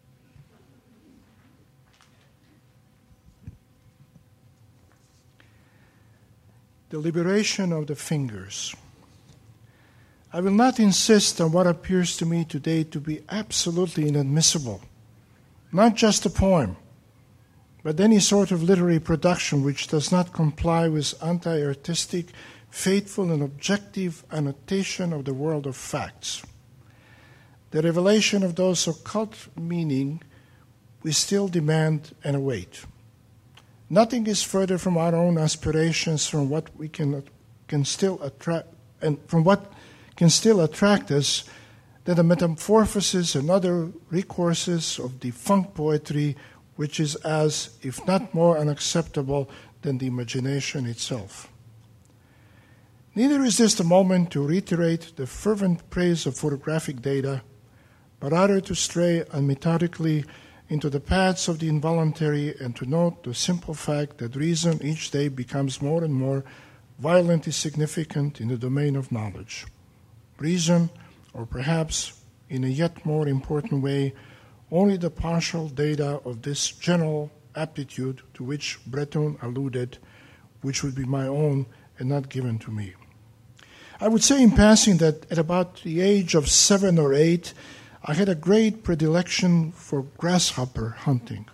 S3: The liberation of the fingers. I will not insist on what appears to me today to be absolutely inadmissible. Not just a poem, but any sort of literary production which does not comply with anti-artistic, faithful and objective annotation of the world of facts. The revelation of those occult meaning we still demand and await. Nothing is further from our own aspirations, from what we can can still attract, and from what can still attract us, than the metamorphosis and other recourses of defunct poetry, which is as, if not more, unacceptable than the imagination itself. Neither is this the moment to reiterate the fervent praise of photographic data, but rather to stray unmethodically into the paths of the involuntary and to note the simple fact that reason each day becomes more and more violently significant in the domain of knowledge. Reason, or perhaps in a yet more important way, only the partial data of this general aptitude to which Breton alluded, which would be my own and not given to me. I would say in passing that at about the age of seven or eight, I had a great predilection for grasshopper hunting.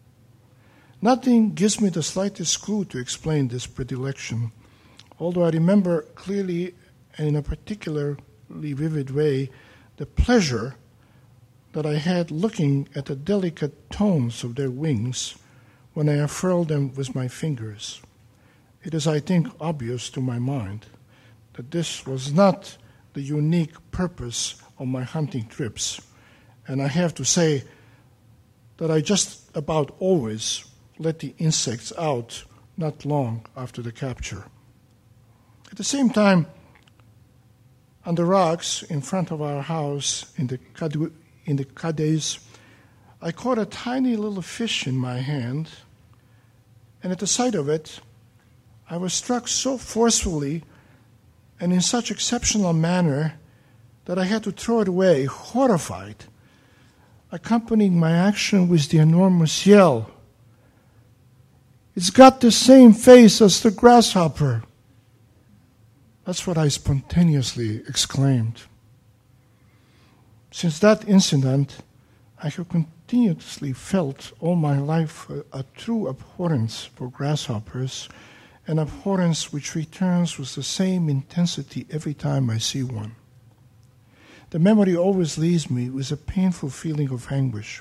S3: Nothing gives me the slightest clue to explain this predilection, although I remember clearly and in a particularly vivid way the pleasure that I had looking at the delicate tones of their wings when I unfurled them with my fingers. It is, I think, obvious to my mind that this was not the unique purpose of my hunting trips, and I have to say that I just about always let the insects out not long after the capture. At the same time, on the rocks in front of our house in the Cadu- in the Cadiz, I caught a tiny little fish in my hand, and at the sight of it, I was struck so forcefully and in such exceptional manner that I had to throw it away, horrified, accompanying my action with the enormous yell, "It's got the same face as the grasshopper." That's what I spontaneously exclaimed. Since that incident, I have continuously felt all my life a, a true abhorrence for grasshoppers, an abhorrence which returns with the same intensity every time I see one. The memory always leaves me with a painful feeling of anguish.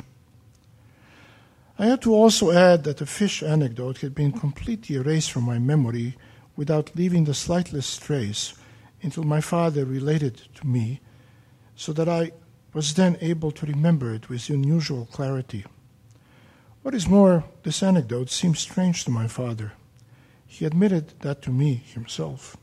S3: I had to also add that the fish anecdote had been completely erased from my memory without leaving the slightest trace until my father related it to me, so that I was then able to remember it with unusual clarity. What is more, this anecdote seemed strange to my father. He admitted that to me himself.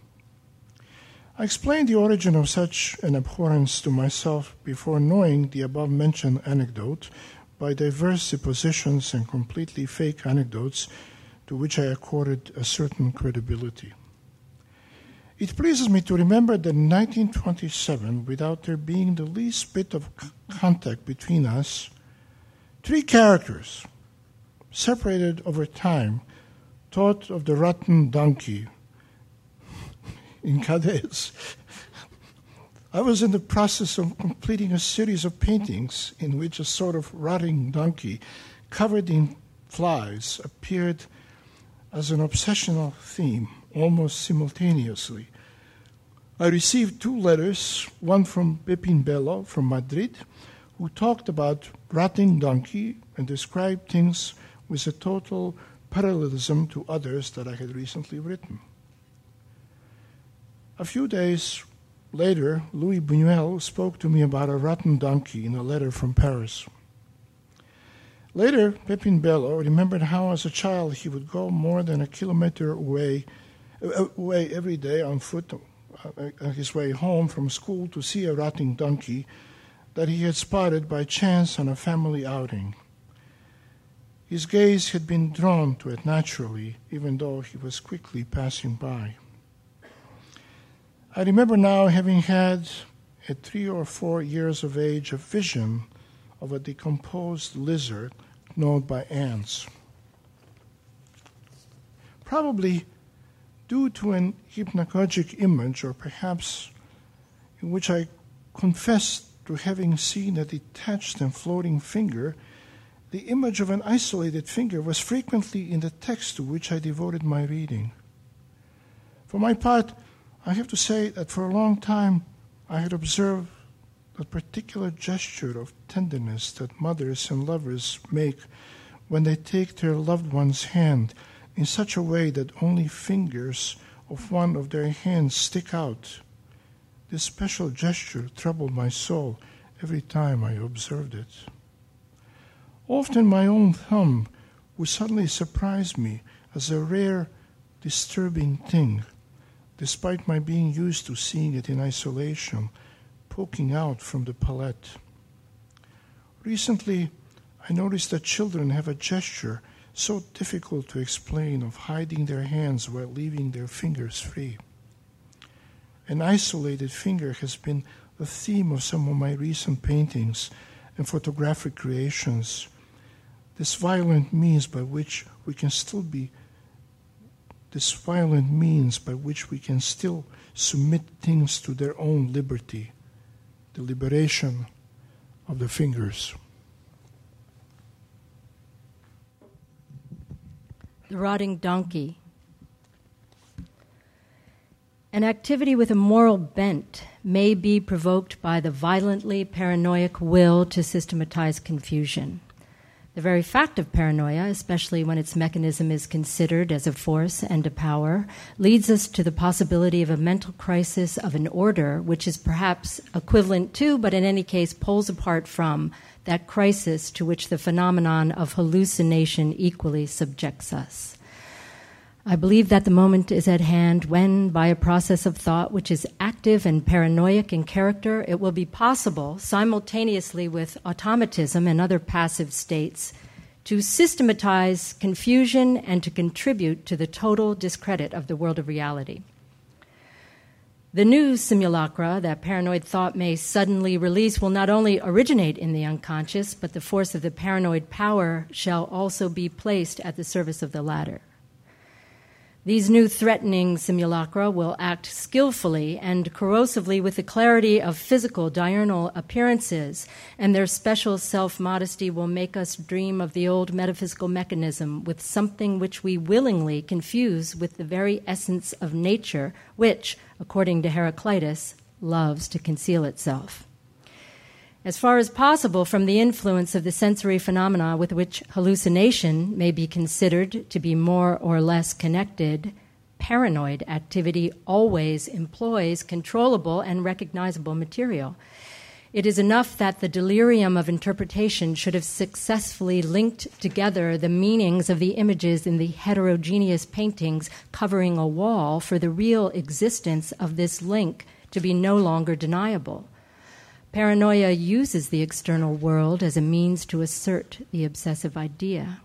S3: I explained the origin of such an abhorrence to myself before knowing the above-mentioned anecdote by diverse suppositions and completely fake anecdotes to which I accorded a certain credibility. It pleases me to remember that in nineteen twenty-seven, without there being the least bit of c- contact between us, three characters, separated over time, thought of the rotten donkey in Cadiz. I was in the process of completing a series of paintings in which a sort of rotting donkey covered in flies appeared as an obsessional theme almost simultaneously. I received two letters, one from Pepin Bello from Madrid, who talked about rotting donkey and described things with a total parallelism to others that I had recently written. A few days later, Louis Buñuel spoke to me about a rotten donkey in a letter from Paris. Later, Pepin Bello remembered how as a child he would go more than a kilometer away, uh, away every day on foot uh, on his way home from school to see a rotting donkey that he had spotted by chance on a family outing. His gaze had been drawn to it naturally, even though he was quickly passing by. I remember now having had, at three or four years of age, a vision of a decomposed lizard gnawed by ants. Probably due to an hypnagogic image, or perhaps in which I confessed to having seen a detached and floating finger, the image of an isolated finger was frequently in the text to which I devoted my reading. For my part, I have to say that for a long time I had observed that particular gesture of tenderness that mothers and lovers make when they take their loved one's hand in such a way that only fingers of one of their hands stick out. This special gesture troubled my soul every time I observed it. Often my own thumb would suddenly surprise me as a rare, disturbing thing, despite my being used to seeing it in isolation, poking out from the palette. Recently, I noticed that children have a gesture so difficult to explain of hiding their hands while leaving their fingers free. An isolated finger has been the theme of some of my recent paintings and photographic creations. This violent means by which we can still be this violent means by which we can still submit things to their own liberty, the liberation of the fingers.
S5: The Rotting Donkey. An activity with a moral bent may be provoked by the violently paranoid will to systematize confusion. The very fact of paranoia, especially when its mechanism is considered as a force and a power, leads us to the possibility of a mental crisis of an order which is perhaps equivalent to, but in any case pulls apart from, that crisis to which the phenomenon of hallucination equally subjects us. I believe that the moment is at hand when, by a process of thought which is active and paranoid in character, it will be possible, simultaneously with automatism and other passive states, to systematize confusion and to contribute to the total discredit of the world of reality. The new simulacra that paranoid thought may suddenly release will not only originate in the unconscious, but the force of the paranoid power shall also be placed at the service of the latter. These new threatening simulacra will act skillfully and corrosively with the clarity of physical diurnal appearances, and their special self-modesty will make us dream of the old metaphysical mechanism with something which we willingly confuse with the very essence of nature, which, according to Heraclitus, loves to conceal itself. As far as possible from the influence of the sensory phenomena with which hallucination may be considered to be more or less connected, paranoid activity always employs controllable and recognizable material. It is enough that the delirium of interpretation should have successfully linked together the meanings of the images in the heterogeneous paintings covering a wall for the real existence of this link to be no longer deniable. Paranoia uses the external world as a means to assert the obsessive idea.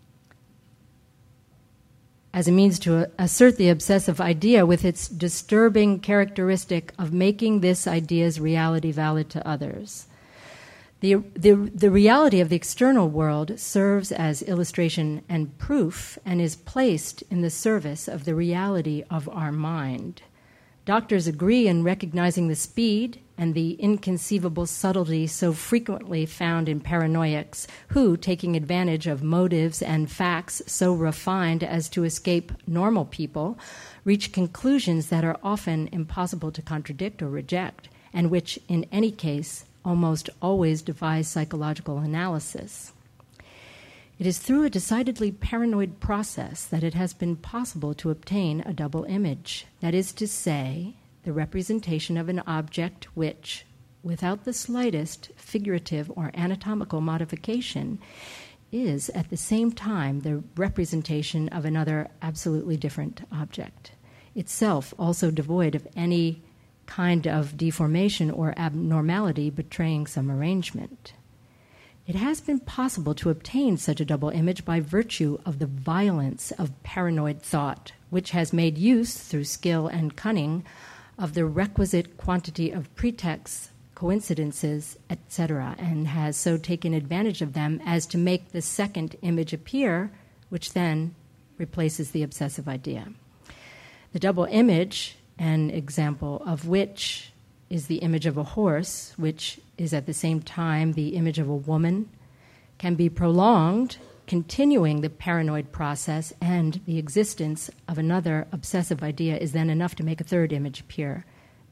S5: As a means to assert the obsessive idea with its disturbing characteristic of making this idea's reality valid to others. The, the, the reality of the external world serves as illustration and proof and is placed in the service of the reality of our mind. Doctors agree in recognizing the speed and the inconceivable subtlety so frequently found in paranoiacs, who, taking advantage of motives and facts so refined as to escape normal people, reach conclusions that are often impossible to contradict or reject, and which, in any case, almost always defy psychological analysis. It is through a decidedly paranoid process that it has been possible to obtain a double image, that is to say, the representation of an object which, without the slightest figurative or anatomical modification, is at the same time the representation of another absolutely different object, itself also devoid of any kind of deformation or abnormality betraying some arrangement. It has been possible to obtain such a double image by virtue of the violence of paranoid thought, which has made use, through skill and cunning, of the requisite quantity of pretexts, coincidences, et cetera, and has so taken advantage of them as to make the second image appear, which then replaces the obsessive idea. The double image, an example of which is the image of a horse, which is at the same time the image of a woman, can be prolonged, continuing the paranoid process, and the existence of another obsessive idea is then enough to make a third image appear, the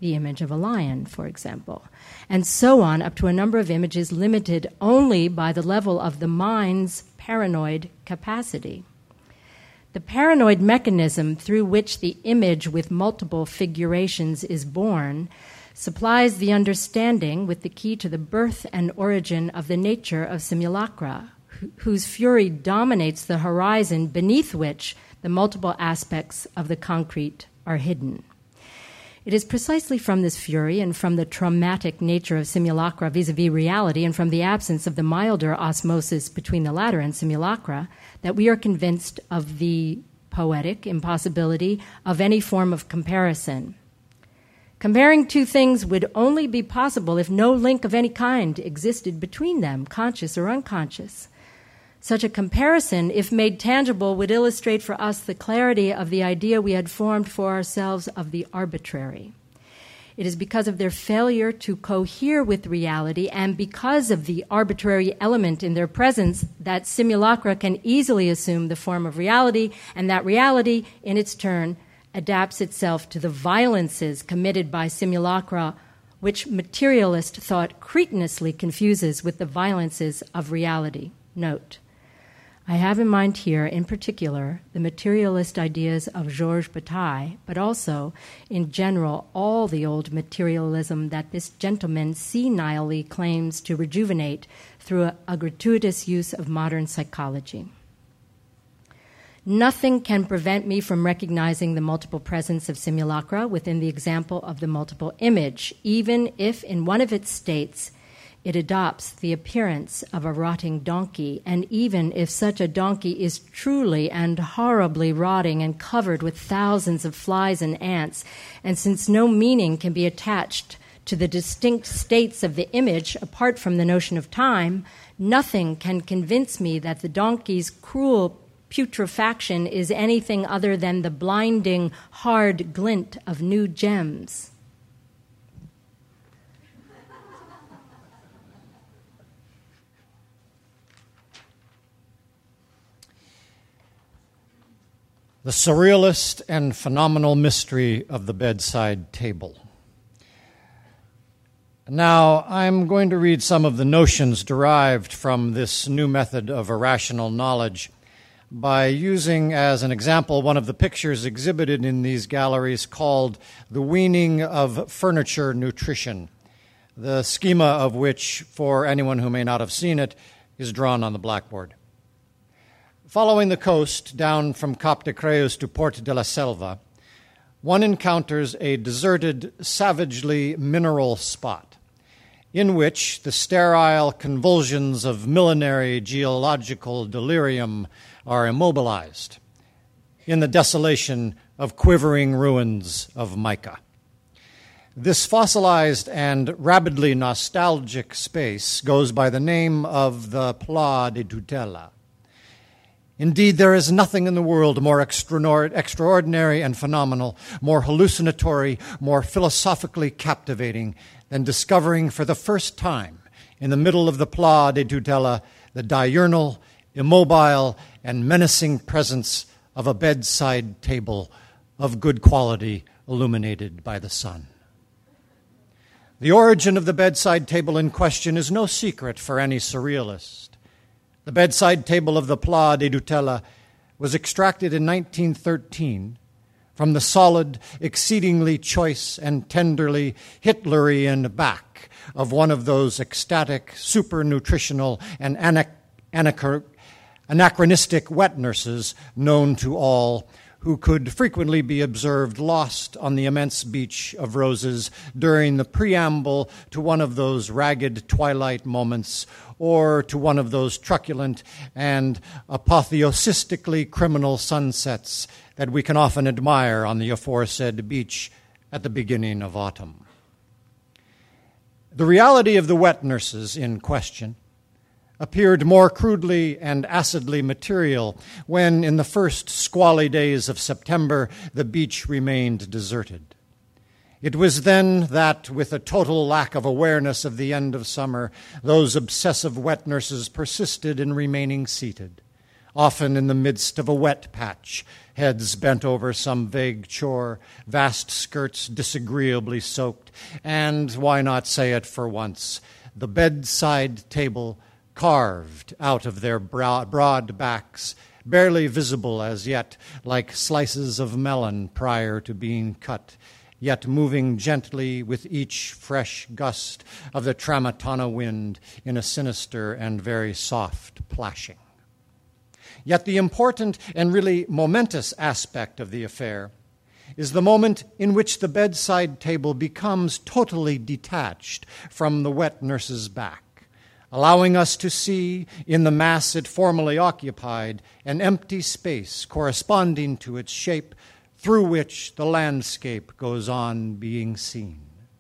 S5: the image of a lion, for example, and so on up to a number of images limited only by the level of the mind's paranoid capacity. The paranoid mechanism through which the image with multiple figurations is born supplies the understanding with the key to the birth and origin of the nature of simulacra, wh- whose fury dominates the horizon beneath which the multiple aspects of the concrete are hidden. It is precisely from this fury and from the traumatic nature of simulacra vis-a-vis reality and from the absence of the milder osmosis between the latter and simulacra that we are convinced of the poetic impossibility of any form of comparison. Comparing two things would only be possible if no link of any kind existed between them, conscious or unconscious. Such a comparison, if made tangible, would illustrate for us the clarity of the idea we had formed for ourselves of the arbitrary. It is because of their failure to cohere with reality and because of the arbitrary element in their presence that simulacra can easily assume the form of reality, and that reality, in its turn, adapts itself to the violences committed by simulacra, which materialist thought cretiноusly confuses with the violences of reality. Note, I have in mind here, in particular, the materialist ideas of Georges Bataille, but also, in general, all the old materialism that this gentleman senilely claims to rejuvenate through a, a gratuitous use of modern psychology. Nothing can prevent me from recognizing the multiple presence of simulacra within the example of the multiple image, even if in one of its states it adopts the appearance of a rotting donkey, and even if such a donkey is truly and horribly rotting and covered with thousands of flies and ants, and since no meaning can be attached to the distinct states of the image apart from the notion of time, nothing can convince me that the donkey's cruel putrefaction is anything other than the blinding, hard glint of new gems.
S4: The surrealist and phenomenal mystery of the bedside table. Now, I'm going to read some of the notions derived from this new method of irrational knowledge by using as an example one of the pictures exhibited in these galleries called The Weaning of Furniture Nutrition, the schema of which, for anyone who may not have seen it, is drawn on the blackboard. Following the coast down from Cap de Creus to Port de la Selva, one encounters a deserted, savagely mineral spot in which the sterile convulsions of millenary geological delirium are immobilized in the desolation of quivering ruins of mica. This fossilized and rabidly nostalgic space goes by the name of the Pla de Tutela. Indeed, there is nothing in the world more extraordinary and phenomenal, more hallucinatory, more philosophically captivating than discovering for the first time in the middle of the Pla de Tutela the diurnal, immobile, and menacing presence of a bedside table of good quality illuminated by the sun. The origin of the bedside table in question is no secret for any surrealist. The bedside table of the Pla de Tutela was extracted in nineteen thirteen from the solid, exceedingly choice and tenderly Hitlerian back of one of those ecstatic, super-nutritional and anac- anac- anachronistic wet nurses known to all, who could frequently be observed lost on the immense beach of roses during the preamble to one of those ragged twilight moments or to one of those truculent and apotheosistically criminal sunsets that we can often admire on the aforesaid beach at the beginning of autumn. The reality of the wet nurses in question appeared more crudely and acidly material when, in the first squally days of September, the beach remained deserted. It was then that, with a total lack of awareness of the end of summer, those obsessive wet nurses persisted in remaining seated, often in the midst of a wet patch, heads bent over some vague chore, vast skirts disagreeably soaked, and, why not say it for once, the bedside table carved out of their broad backs, barely visible as yet, like slices of melon prior to being cut, yet moving gently with each fresh gust of the tramontana wind in a sinister and very soft plashing. Yet the important and really momentous aspect of the affair is the moment in which the bedside table becomes totally detached from the wet nurse's back, allowing us to see in the mass it formerly occupied an empty space corresponding to its shape, through which the landscape goes on being seen.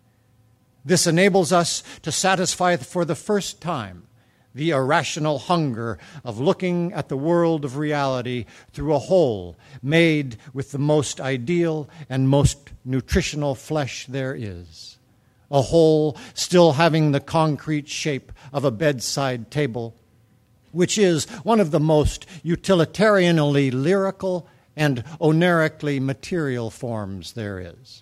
S4: This enables us to satisfy for the first time the irrational hunger of looking at the world of reality through a hole made with the most ideal and most nutritional flesh there is, a hole still having the concrete shape of a bedside table, which is one of the most utilitarianly lyrical and onerically material forms there is.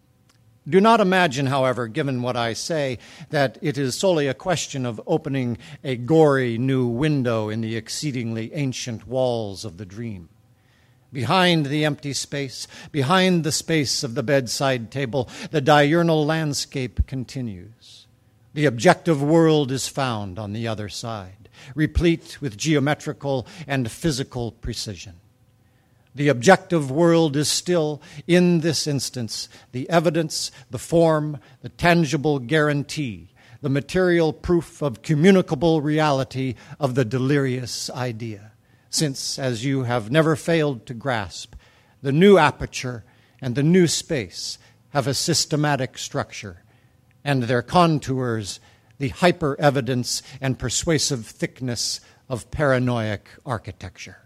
S4: Do not imagine, however, given what I say, that it is solely a question of opening a gory new window in the exceedingly ancient walls of the dream. Behind the empty space, behind the space of the bedside table, the diurnal landscape continues. The objective world is found on the other side, replete with geometrical and physical precision. The objective world is still, in this instance, the evidence, the form, the tangible guarantee, the material proof of communicable reality of the delirious idea, since, as you have never failed to grasp, the new aperture and the new space have a systematic structure, and their contours the hyper-evidence and persuasive thickness of paranoid architecture.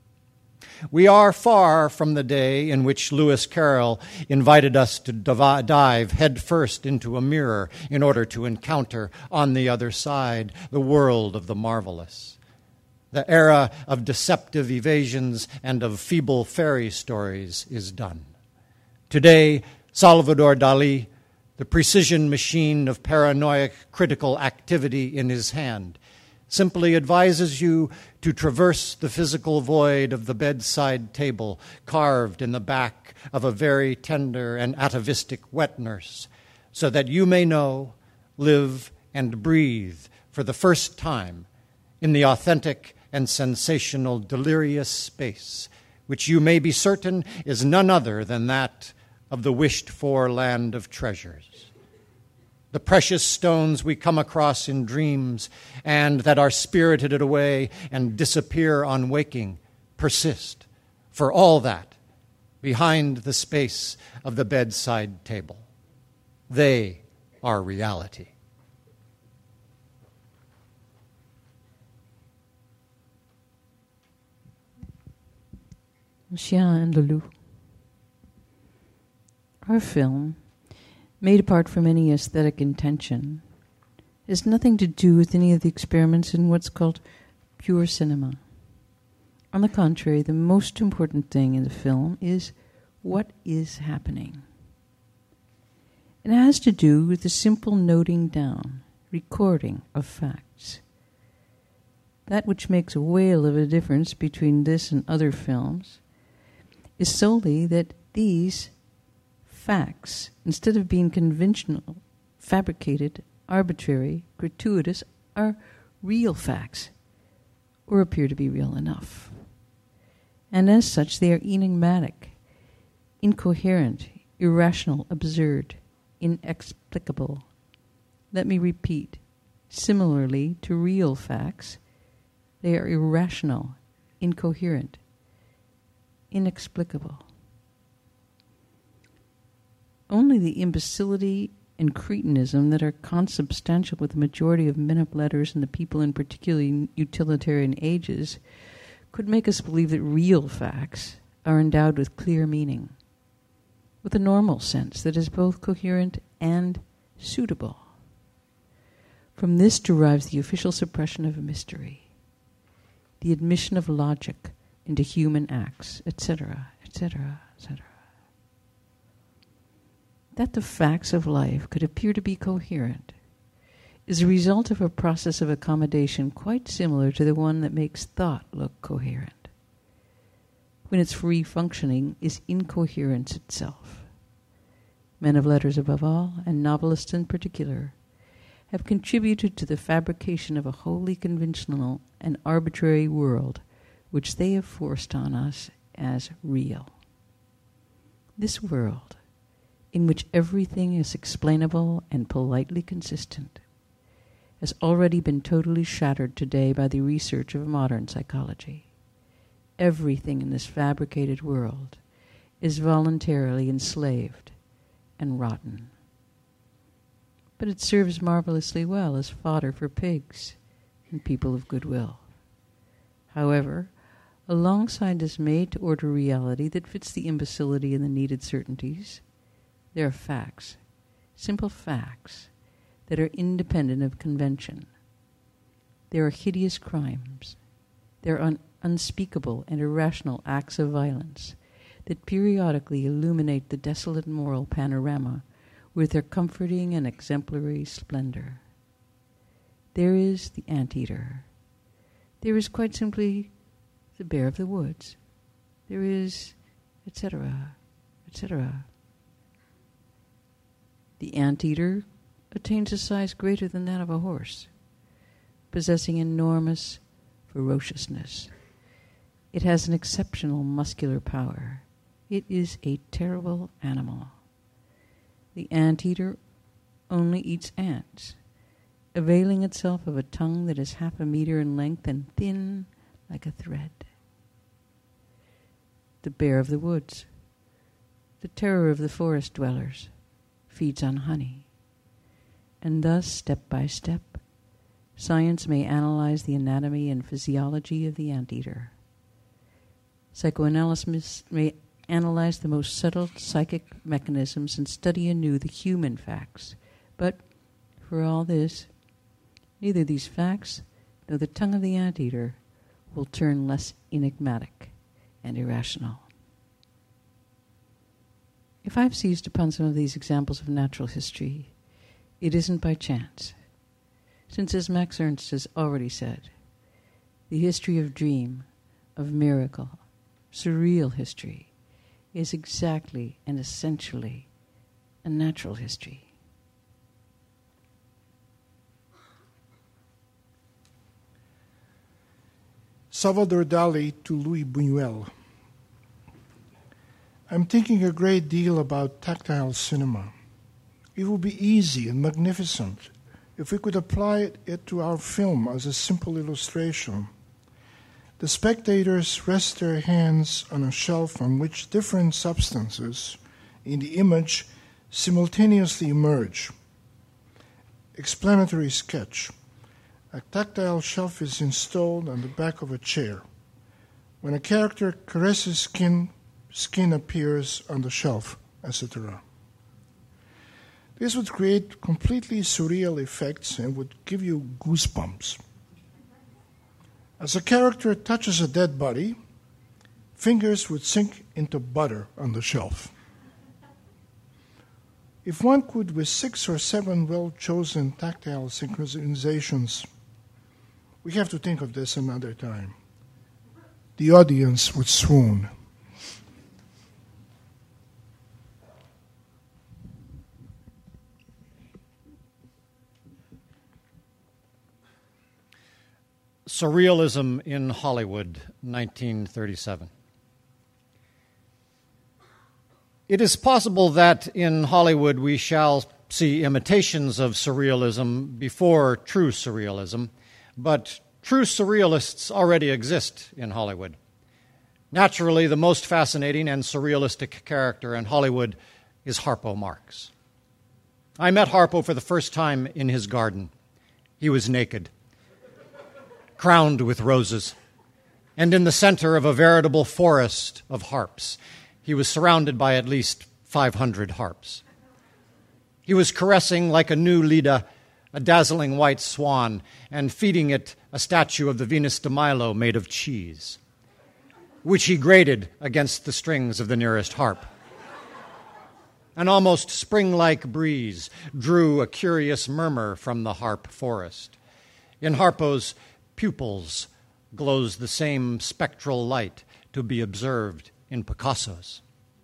S4: We are far from the day in which Lewis Carroll invited us to dive headfirst into a mirror in order to encounter, on the other side, the world of the marvelous. The era of deceptive evasions and of feeble fairy stories is done. Today, Salvador Dali, the precision machine of paranoid critical activity in his hand, simply advises you to traverse the physical void of the bedside table carved in the back of a very tender and atavistic wet nurse, so that you may know, live, and breathe for the first time in the authentic and sensational delirious space, which you may be certain is none other than that of the wished-for land of treasures. The precious stones we come across in dreams and that are spirited away and disappear on waking persist, for all that, behind the space of the bedside table. They are reality.
S6: Chien and le Loup. Our film, made apart from any aesthetic intention, has nothing to do with any of the experiments in what's called pure cinema. On the contrary, the most important thing in the film is what is happening. It has to do with the simple noting down, recording of facts. That which makes a whale of a difference between this and other films is solely that these facts, instead of being conventional, fabricated, arbitrary, gratuitous, are real facts, or appear to be real enough. And as such, they are enigmatic, incoherent, irrational, absurd, inexplicable. Let me repeat. Similarly to real facts, they are irrational, incoherent, inexplicable. Only the imbecility and cretinism that are consubstantial with the majority of men-up letters and the people in particularly utilitarian ages could make us believe that real facts are endowed with clear meaning, with a normal sense that is both coherent and suitable. From this derives the official suppression of mystery. the admission of logic into human acts, et cetera, et cetera, et cetera. That the facts of life could appear to be coherent is a result of a process of accommodation quite similar to the one that makes thought look coherent, when its free functioning is incoherence itself. Men of letters above all, and novelists in particular, have contributed to the fabrication of a wholly conventional and arbitrary world which they have forced on us as real. This world, in which everything is explainable and politely consistent, has already been totally shattered today by the research of modern psychology. Everything in this fabricated world is voluntarily enslaved and rotten. But it serves marvelously well as fodder for pigs and people of goodwill. However, alongside this made-to-order reality that fits the imbecility and the needed certainties, there are facts, simple facts, that are independent of convention. There are hideous crimes. There are un- unspeakable and irrational acts of violence that periodically illuminate the desolate moral panorama with their comforting and exemplary splendor. There is the anteater. There is quite simply the bear of the woods. There is, et cetera, et cetera. The anteater attains a size greater than that of a horse, possessing enormous ferociousness. It has an exceptional muscular power. It is a terrible animal. The anteater only eats ants, availing itself of a tongue that is half a meter in length and thin like a thread. The bear of the woods, the terror of the forest dwellers, feeds on honey. And thus, step by step, science may analyze the anatomy and physiology of the anteater. Psychoanalysis may analyze the most subtle psychic mechanisms and study anew the human facts. But for all this, neither these facts nor the tongue of the anteater will turn less enigmatic and irrational. If I've seized upon some of these examples of natural history, it isn't by chance, since, as Max Ernst has already said, the history of dream, of miracle, surreal history, is exactly and essentially a natural history.
S3: Salvador Dali to Louis Buñuel. I'm thinking a great deal about tactile cinema. It would be easy and magnificent if we could apply it to our film as a simple illustration. The spectators rest their hands on a shelf on which different substances in the image simultaneously emerge. Explanatory sketch. A tactile shelf is installed on the back of a chair. When a character caresses skin, skin appears on the shelf, et cetera. This would create completely surreal effects and would give you goosebumps. As a character touches a dead body, fingers would sink into butter on the shelf. If one could, with six or seven well-chosen tactile synchronizations, we have to think of this another time, the audience would swoon.
S4: Surrealism in Hollywood, nineteen thirty-seven. It is possible that in Hollywood we shall see imitations of surrealism before true surrealism, but true surrealists already exist in Hollywood. Naturally, the most fascinating and surrealistic character in Hollywood is Harpo Marx. I met Harpo for the first time in his garden. He was naked, crowned with roses, and in the center of a veritable forest of harps. He was surrounded by at least five hundred harps. He was caressing like a new Leda, a dazzling white swan, and feeding it a a statue of the Venus de Milo made of cheese, which he grated against the strings of the nearest harp. An almost spring-like breeze drew a curious murmur from the harp forest. In Harpo's pupils glows the same spectral light to be observed in Picasso's.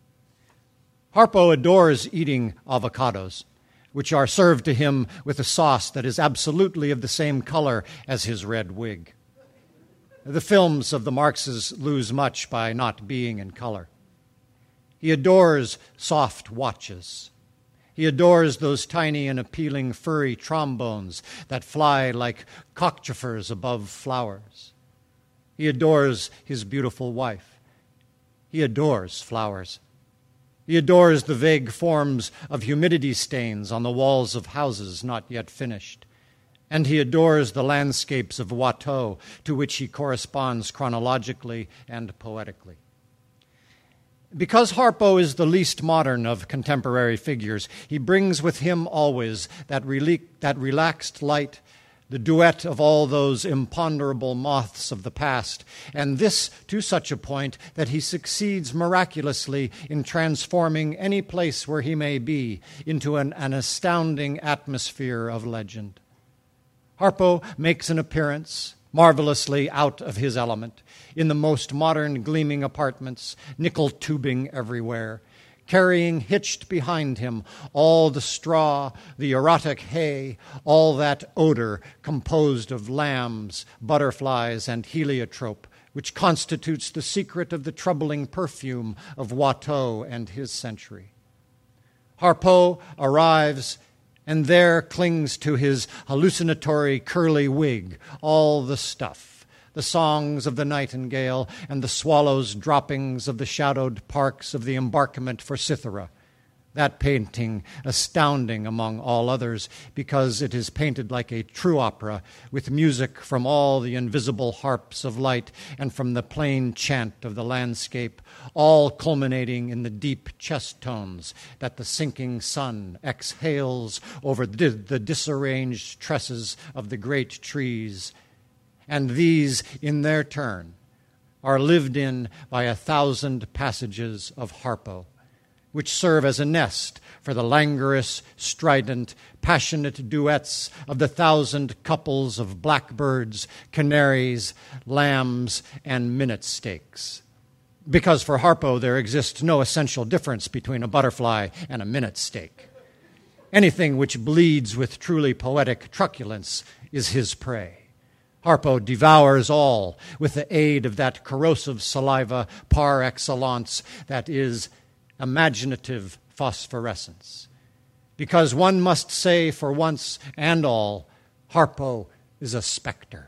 S4: Harpo adores eating avocados, which are served to him with a sauce that is absolutely of the same color as his red wig. The films of the Marxes lose much by not being in color. He adores soft watches. He adores those tiny and appealing furry trombones that fly like cockchafers above flowers. He adores his beautiful wife. He adores flowers. He adores the vague forms of humidity stains on the walls of houses not yet finished. And he adores the landscapes of Watteau, to which he corresponds chronologically and poetically. Because Harpo is the least modern of contemporary figures, he brings with him always that, rel- that relaxed light, the duet of all those imponderable moths of the past, and this to such a point that he succeeds miraculously in transforming any place where he may be into an, an astounding atmosphere of legend. Harpo makes an appearance, marvelously out of his element, in the most modern gleaming apartments, nickel tubing everywhere, carrying hitched behind him all the straw, the erotic hay, all that odor composed of lambs, butterflies, and heliotrope, which constitutes the secret of the troubling perfume of Watteau and his century. Harpo arrives and there clings to his hallucinatory curly wig all the stuff, the songs of the nightingale and the swallow's droppings of the shadowed parks of the embarkment for Cythera, that painting astounding among all others because it is painted like a true opera with music from all the invisible harps of light and from the plain chant of the landscape, all culminating in the deep chest tones that the sinking sun exhales over the, the disarranged tresses of the great trees. And these, in their turn, are lived in by a thousand passages of Harpo, which serve as a nest for the languorous, strident, passionate duets of the thousand couples of blackbirds, canaries, lambs, and minute steaks. Because for Harpo there exists no essential difference between a butterfly and a minute steak. Anything which bleeds with truly poetic truculence is his prey. Harpo devours all with the aid of that corrosive saliva par excellence that is imaginative phosphorescence. Because one must say for once and all, Harpo is a specter.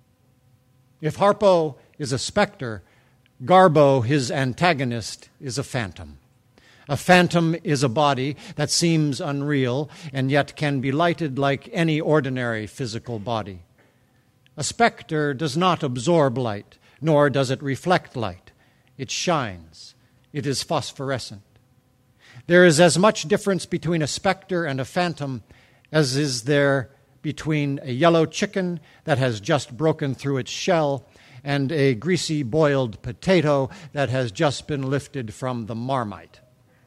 S4: If Harpo is a specter, Garbo, his antagonist, is a phantom. A phantom is a body that seems unreal and yet can be lighted like any ordinary physical body. A specter does not absorb light, nor does it reflect light. It shines. It is phosphorescent. There is as much difference between a specter and a phantom as is there between a yellow chicken that has just broken through its shell and a greasy boiled potato that has just been lifted from the marmite.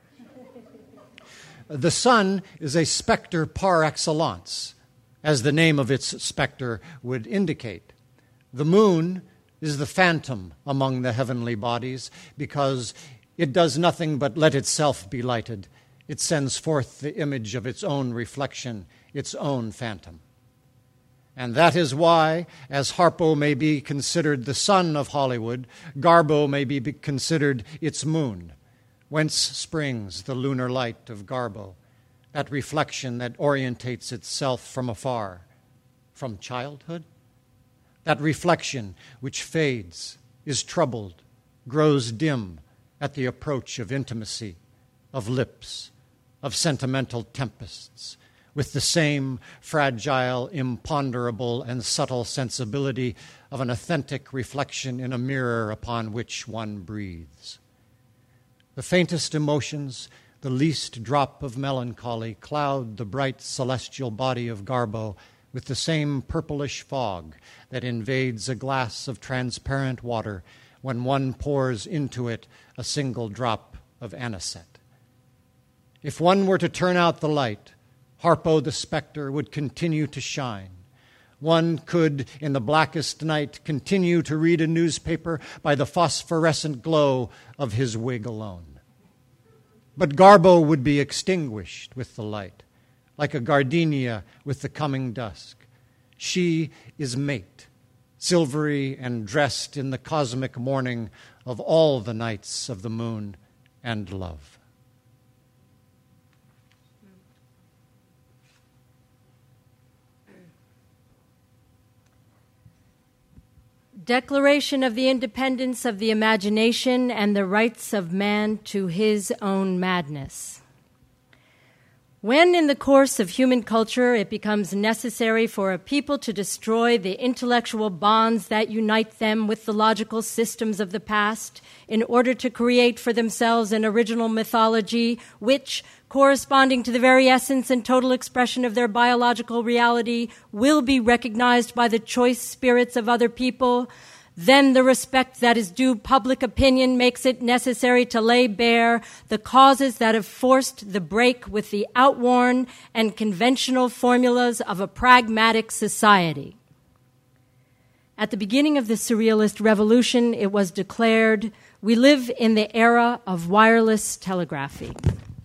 S4: The sun is a specter par excellence, as the name of its specter would indicate. The moon is the phantom among the heavenly bodies because it does nothing but let itself be lighted. It sends forth the image of its own reflection, its own phantom. And that is why, as Harpo may be considered the sun of Hollywood, Garbo may be considered its moon, whence springs the lunar light of Garbo, that reflection that orientates itself from afar, from childhood, that reflection which fades, is troubled, grows dim at the approach of intimacy, of lips, of sentimental tempests, with the same fragile, imponderable, and subtle sensibility of an authentic reflection in a mirror upon which one breathes. The faintest emotions, the least drop of melancholy cloud the bright celestial body of Garbo with the same purplish fog that invades a glass of transparent water when one pours into it a single drop of anisette. If one were to turn out the light, Harpo the specter would continue to shine. One could, in the blackest night, continue to read a newspaper by the phosphorescent glow of his wig alone. But Garbo would be extinguished with the light, like a gardenia with the coming dusk. She is mate, silvery and dressed in the cosmic morning of all the nights of the moon and love.
S5: Declaration of the Independence of the Imagination and the Rights of Man to His Own Madness. When in the course of human culture it becomes necessary for a people to destroy the intellectual bonds that unite them with the logical systems of the past in order to create for themselves an original mythology which, corresponding to the very essence and total expression of their biological reality, will be recognized by the choice spirits of other people, then the respect that is due public opinion makes it necessary to lay bare the causes that have forced the break with the outworn and conventional formulas of a pragmatic society. At the beginning of the Surrealist Revolution, it was declared, "We live in the era of wireless telegraphy."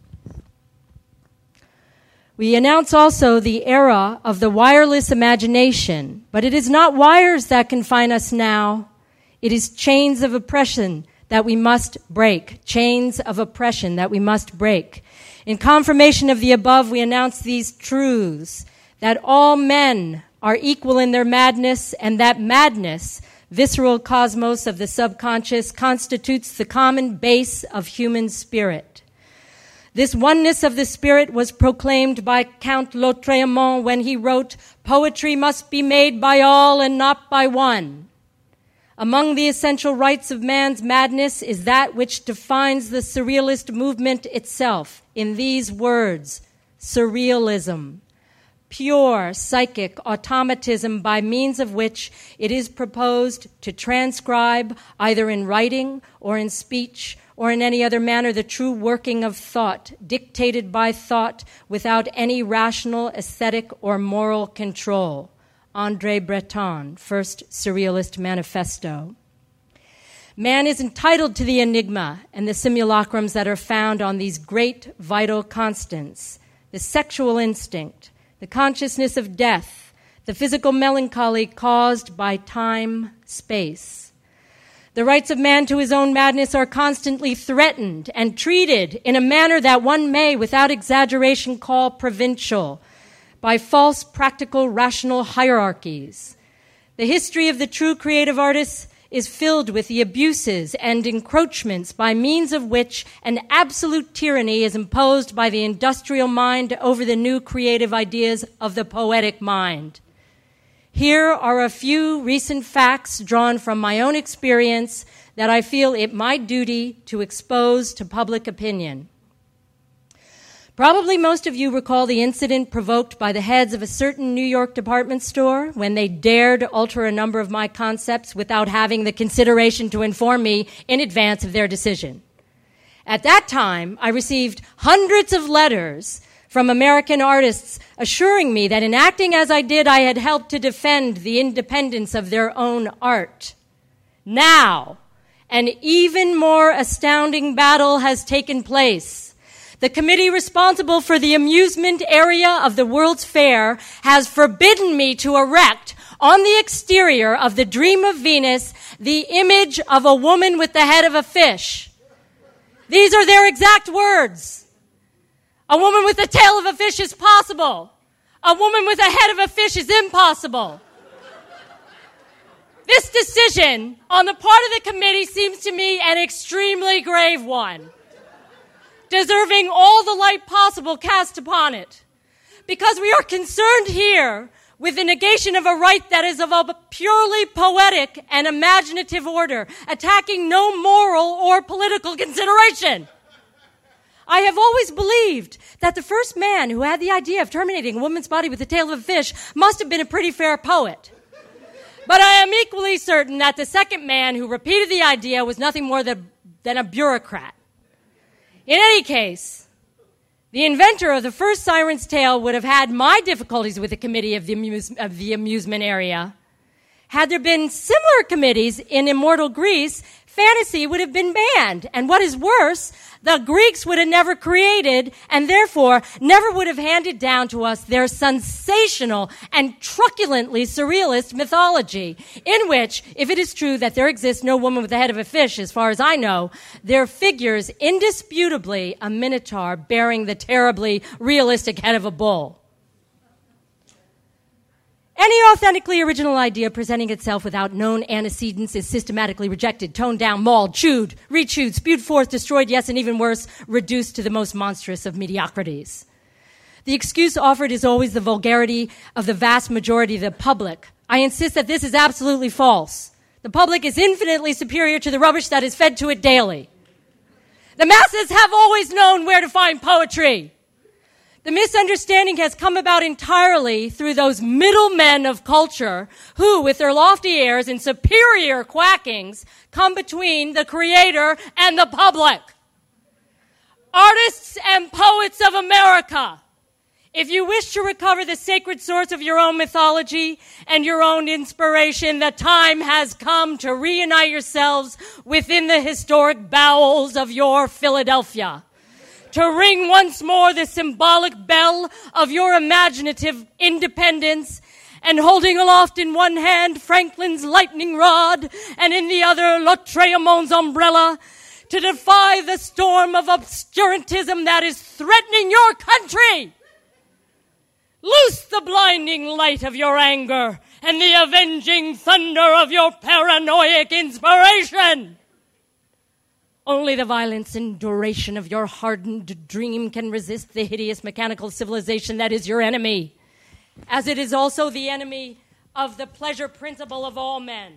S5: We announce also the era of the wireless imagination, but it is not wires that confine us now. It is chains of oppression that we must break, chains of oppression that we must break. In confirmation of the above, we announce these truths, that all men are equal in their madness, and that madness, visceral cosmos of the subconscious, constitutes the common base of human spirit. This oneness of the spirit was proclaimed by Count Lautréamont when he wrote, "Poetry must be made by all and not by one." Among the essential rights of man's madness is that which defines the surrealist movement itself in these words, surrealism, pure psychic automatism by means of which it is proposed to transcribe, either in writing or in speech or in any other manner, the true working of thought, dictated by thought without any rational, aesthetic, or moral control. André Breton, First Surrealist Manifesto. Man is entitled to the enigma and the simulacrums that are found on these great vital constants: the sexual instinct, the consciousness of death, the physical melancholy caused by time, space. The rights of man to his own madness are constantly threatened and treated in a manner that one may, without exaggeration, call provincial, by false, practical, rational hierarchies. The history of the true creative artists is filled with the abuses and encroachments by means of which an absolute tyranny is imposed by the industrial mind over the new creative ideas of the poetic mind. Here are a few recent facts drawn from my own experience that I feel it my duty to expose to public opinion. Probably most of you recall the incident provoked by the heads of a certain New York department store when they dared alter a number of my concepts without having the consideration to inform me in advance of their decision. At that time, I received hundreds of letters from American artists assuring me that in acting as I did, I had helped to defend the independence of their own art. Now, an even more astounding battle has taken place. The committee responsible for the amusement area of the World's Fair has forbidden me to erect on the exterior of the Dream of Venus the image of a woman with the head of a fish. These are their exact words. A woman with the tail of a fish is possible. A woman with a head of a fish is impossible. This decision on the part of the committee seems to me an extremely grave one, deserving all the light possible cast upon it, because we are concerned here with the negation of a right that is of a purely poetic and imaginative order, attacking no moral or political consideration. I have always believed that the first man who had the idea of terminating a woman's body with the tail of a fish must have been a pretty fair poet. But I am equally certain that the second man who repeated the idea was nothing more than, than a bureaucrat. In any case, the inventor of the first siren's tale would have had my difficulties with the committee of the, amuse- of the amusement area. Had there been similar committees in immortal Greece, fantasy would have been banned. And what is worse, the Greeks would have never created and therefore never would have handed down to us their sensational and truculently surrealist mythology, in which, if it is true that there exists no woman with the head of a fish, as far as I know, there figures indisputably a minotaur bearing the terribly realistic head of a bull. Any authentically original idea presenting itself without known antecedents is systematically rejected, toned down, mauled, chewed, rechewed, spewed forth, destroyed, yes, and even worse, reduced to the most monstrous of mediocrities. The excuse offered is always the vulgarity of the vast majority of the public. I insist that this is absolutely false. The public is infinitely superior to the rubbish that is fed to it daily. The masses have always known where to find poetry. The misunderstanding has come about entirely through those middlemen of culture who, with their lofty airs and superior quackings, come between the creator and the public. Artists and poets of America, if you wish to recover the sacred source of your own mythology and your own inspiration, the time has come to reunite yourselves within the historic bowels of your Philadelphia. To ring once more the symbolic bell of your imaginative independence, and holding aloft in one hand Franklin's lightning rod and in the other Lautréamont's umbrella, to defy the storm of obscurantism that is threatening your country. Loose the blinding light of your anger and the avenging thunder of your paranoid inspiration. Only the violence and duration of your hardened dream can resist the hideous mechanical civilization that is your enemy, as it is also the enemy of the pleasure principle of all men.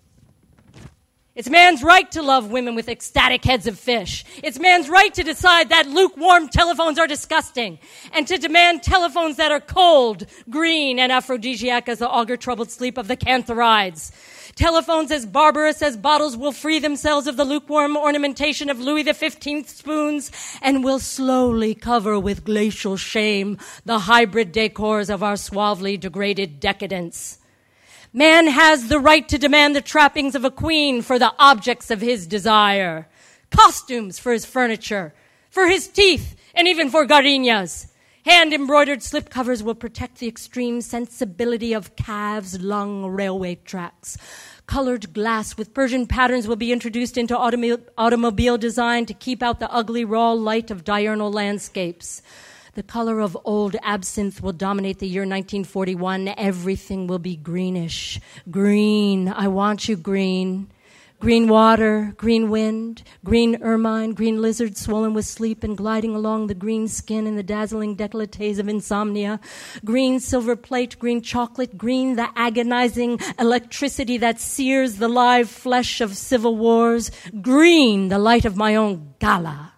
S5: It's man's right to love women with ecstatic heads of fish. It's man's right to decide that lukewarm telephones are disgusting and to demand telephones that are cold, green, and aphrodisiac as the auger-troubled sleep of the cantharides. Telephones as barbarous as bottles will free themselves of the lukewarm ornamentation of Louis the fifteenth spoons and will slowly cover with glacial shame the hybrid decors of our suavely degraded decadence. Man has the right to demand the trappings of a queen for the objects of his desire, costumes for his furniture, for his teeth, and even for gardenias. Hand-embroidered slipcovers will protect the extreme sensibility of calves-lung railway tracks. Colored glass with Persian patterns will be introduced into automo- automobile design to keep out the ugly raw light of diurnal landscapes. The color of old absinthe will dominate the year nineteen forty-one. Everything will be greenish. Green. I want you green. Green water, green wind, green ermine, green lizard swollen with sleep and gliding along the green skin in the dazzling décolletés of insomnia. Green silver plate, green chocolate, green the agonizing electricity that sears the live flesh of civil wars. Green the light of my own gala.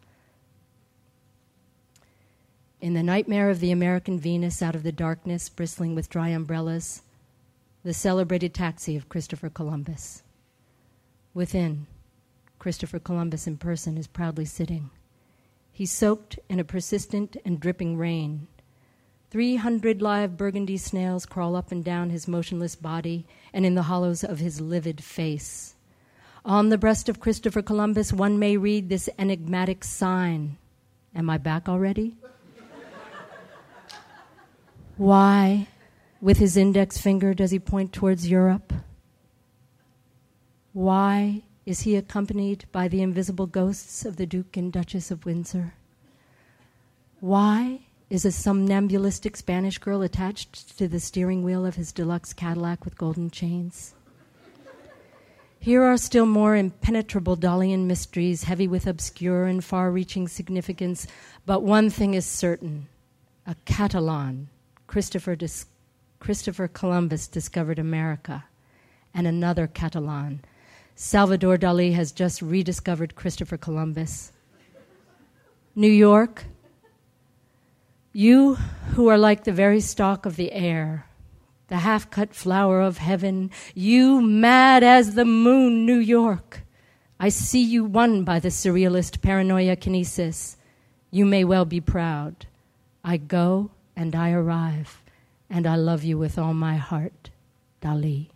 S5: In the nightmare of the American Venus out of the darkness, bristling with dry umbrellas, the celebrated taxi of Christopher Columbus. Within, Christopher Columbus in person is proudly sitting. He's soaked in a persistent and dripping rain. Three hundred live burgundy snails crawl up and down his motionless body and in the hollows of his livid face. On the breast of Christopher Columbus, one may read this enigmatic sign. Am I back already? Why, with his index finger, does he point towards Europe? Why is he accompanied by the invisible ghosts of the Duke and Duchess of Windsor? Why is a somnambulistic Spanish girl attached to the steering wheel of his deluxe Cadillac with golden chains? Here are still more impenetrable Dalian mysteries, heavy with obscure and far-reaching significance, but one thing is certain. A Catalan, Christopher, dis- Christopher Columbus discovered America, and another Catalan, Salvador Dali, has just rediscovered Christopher Columbus. New York, you who are like the very stalk of the air, the half-cut flower of heaven, you mad as the moon, New York. I see you won by the surrealist paranoia kinesis. You may well be proud. I go and I arrive, and I love you with all my heart. Dali.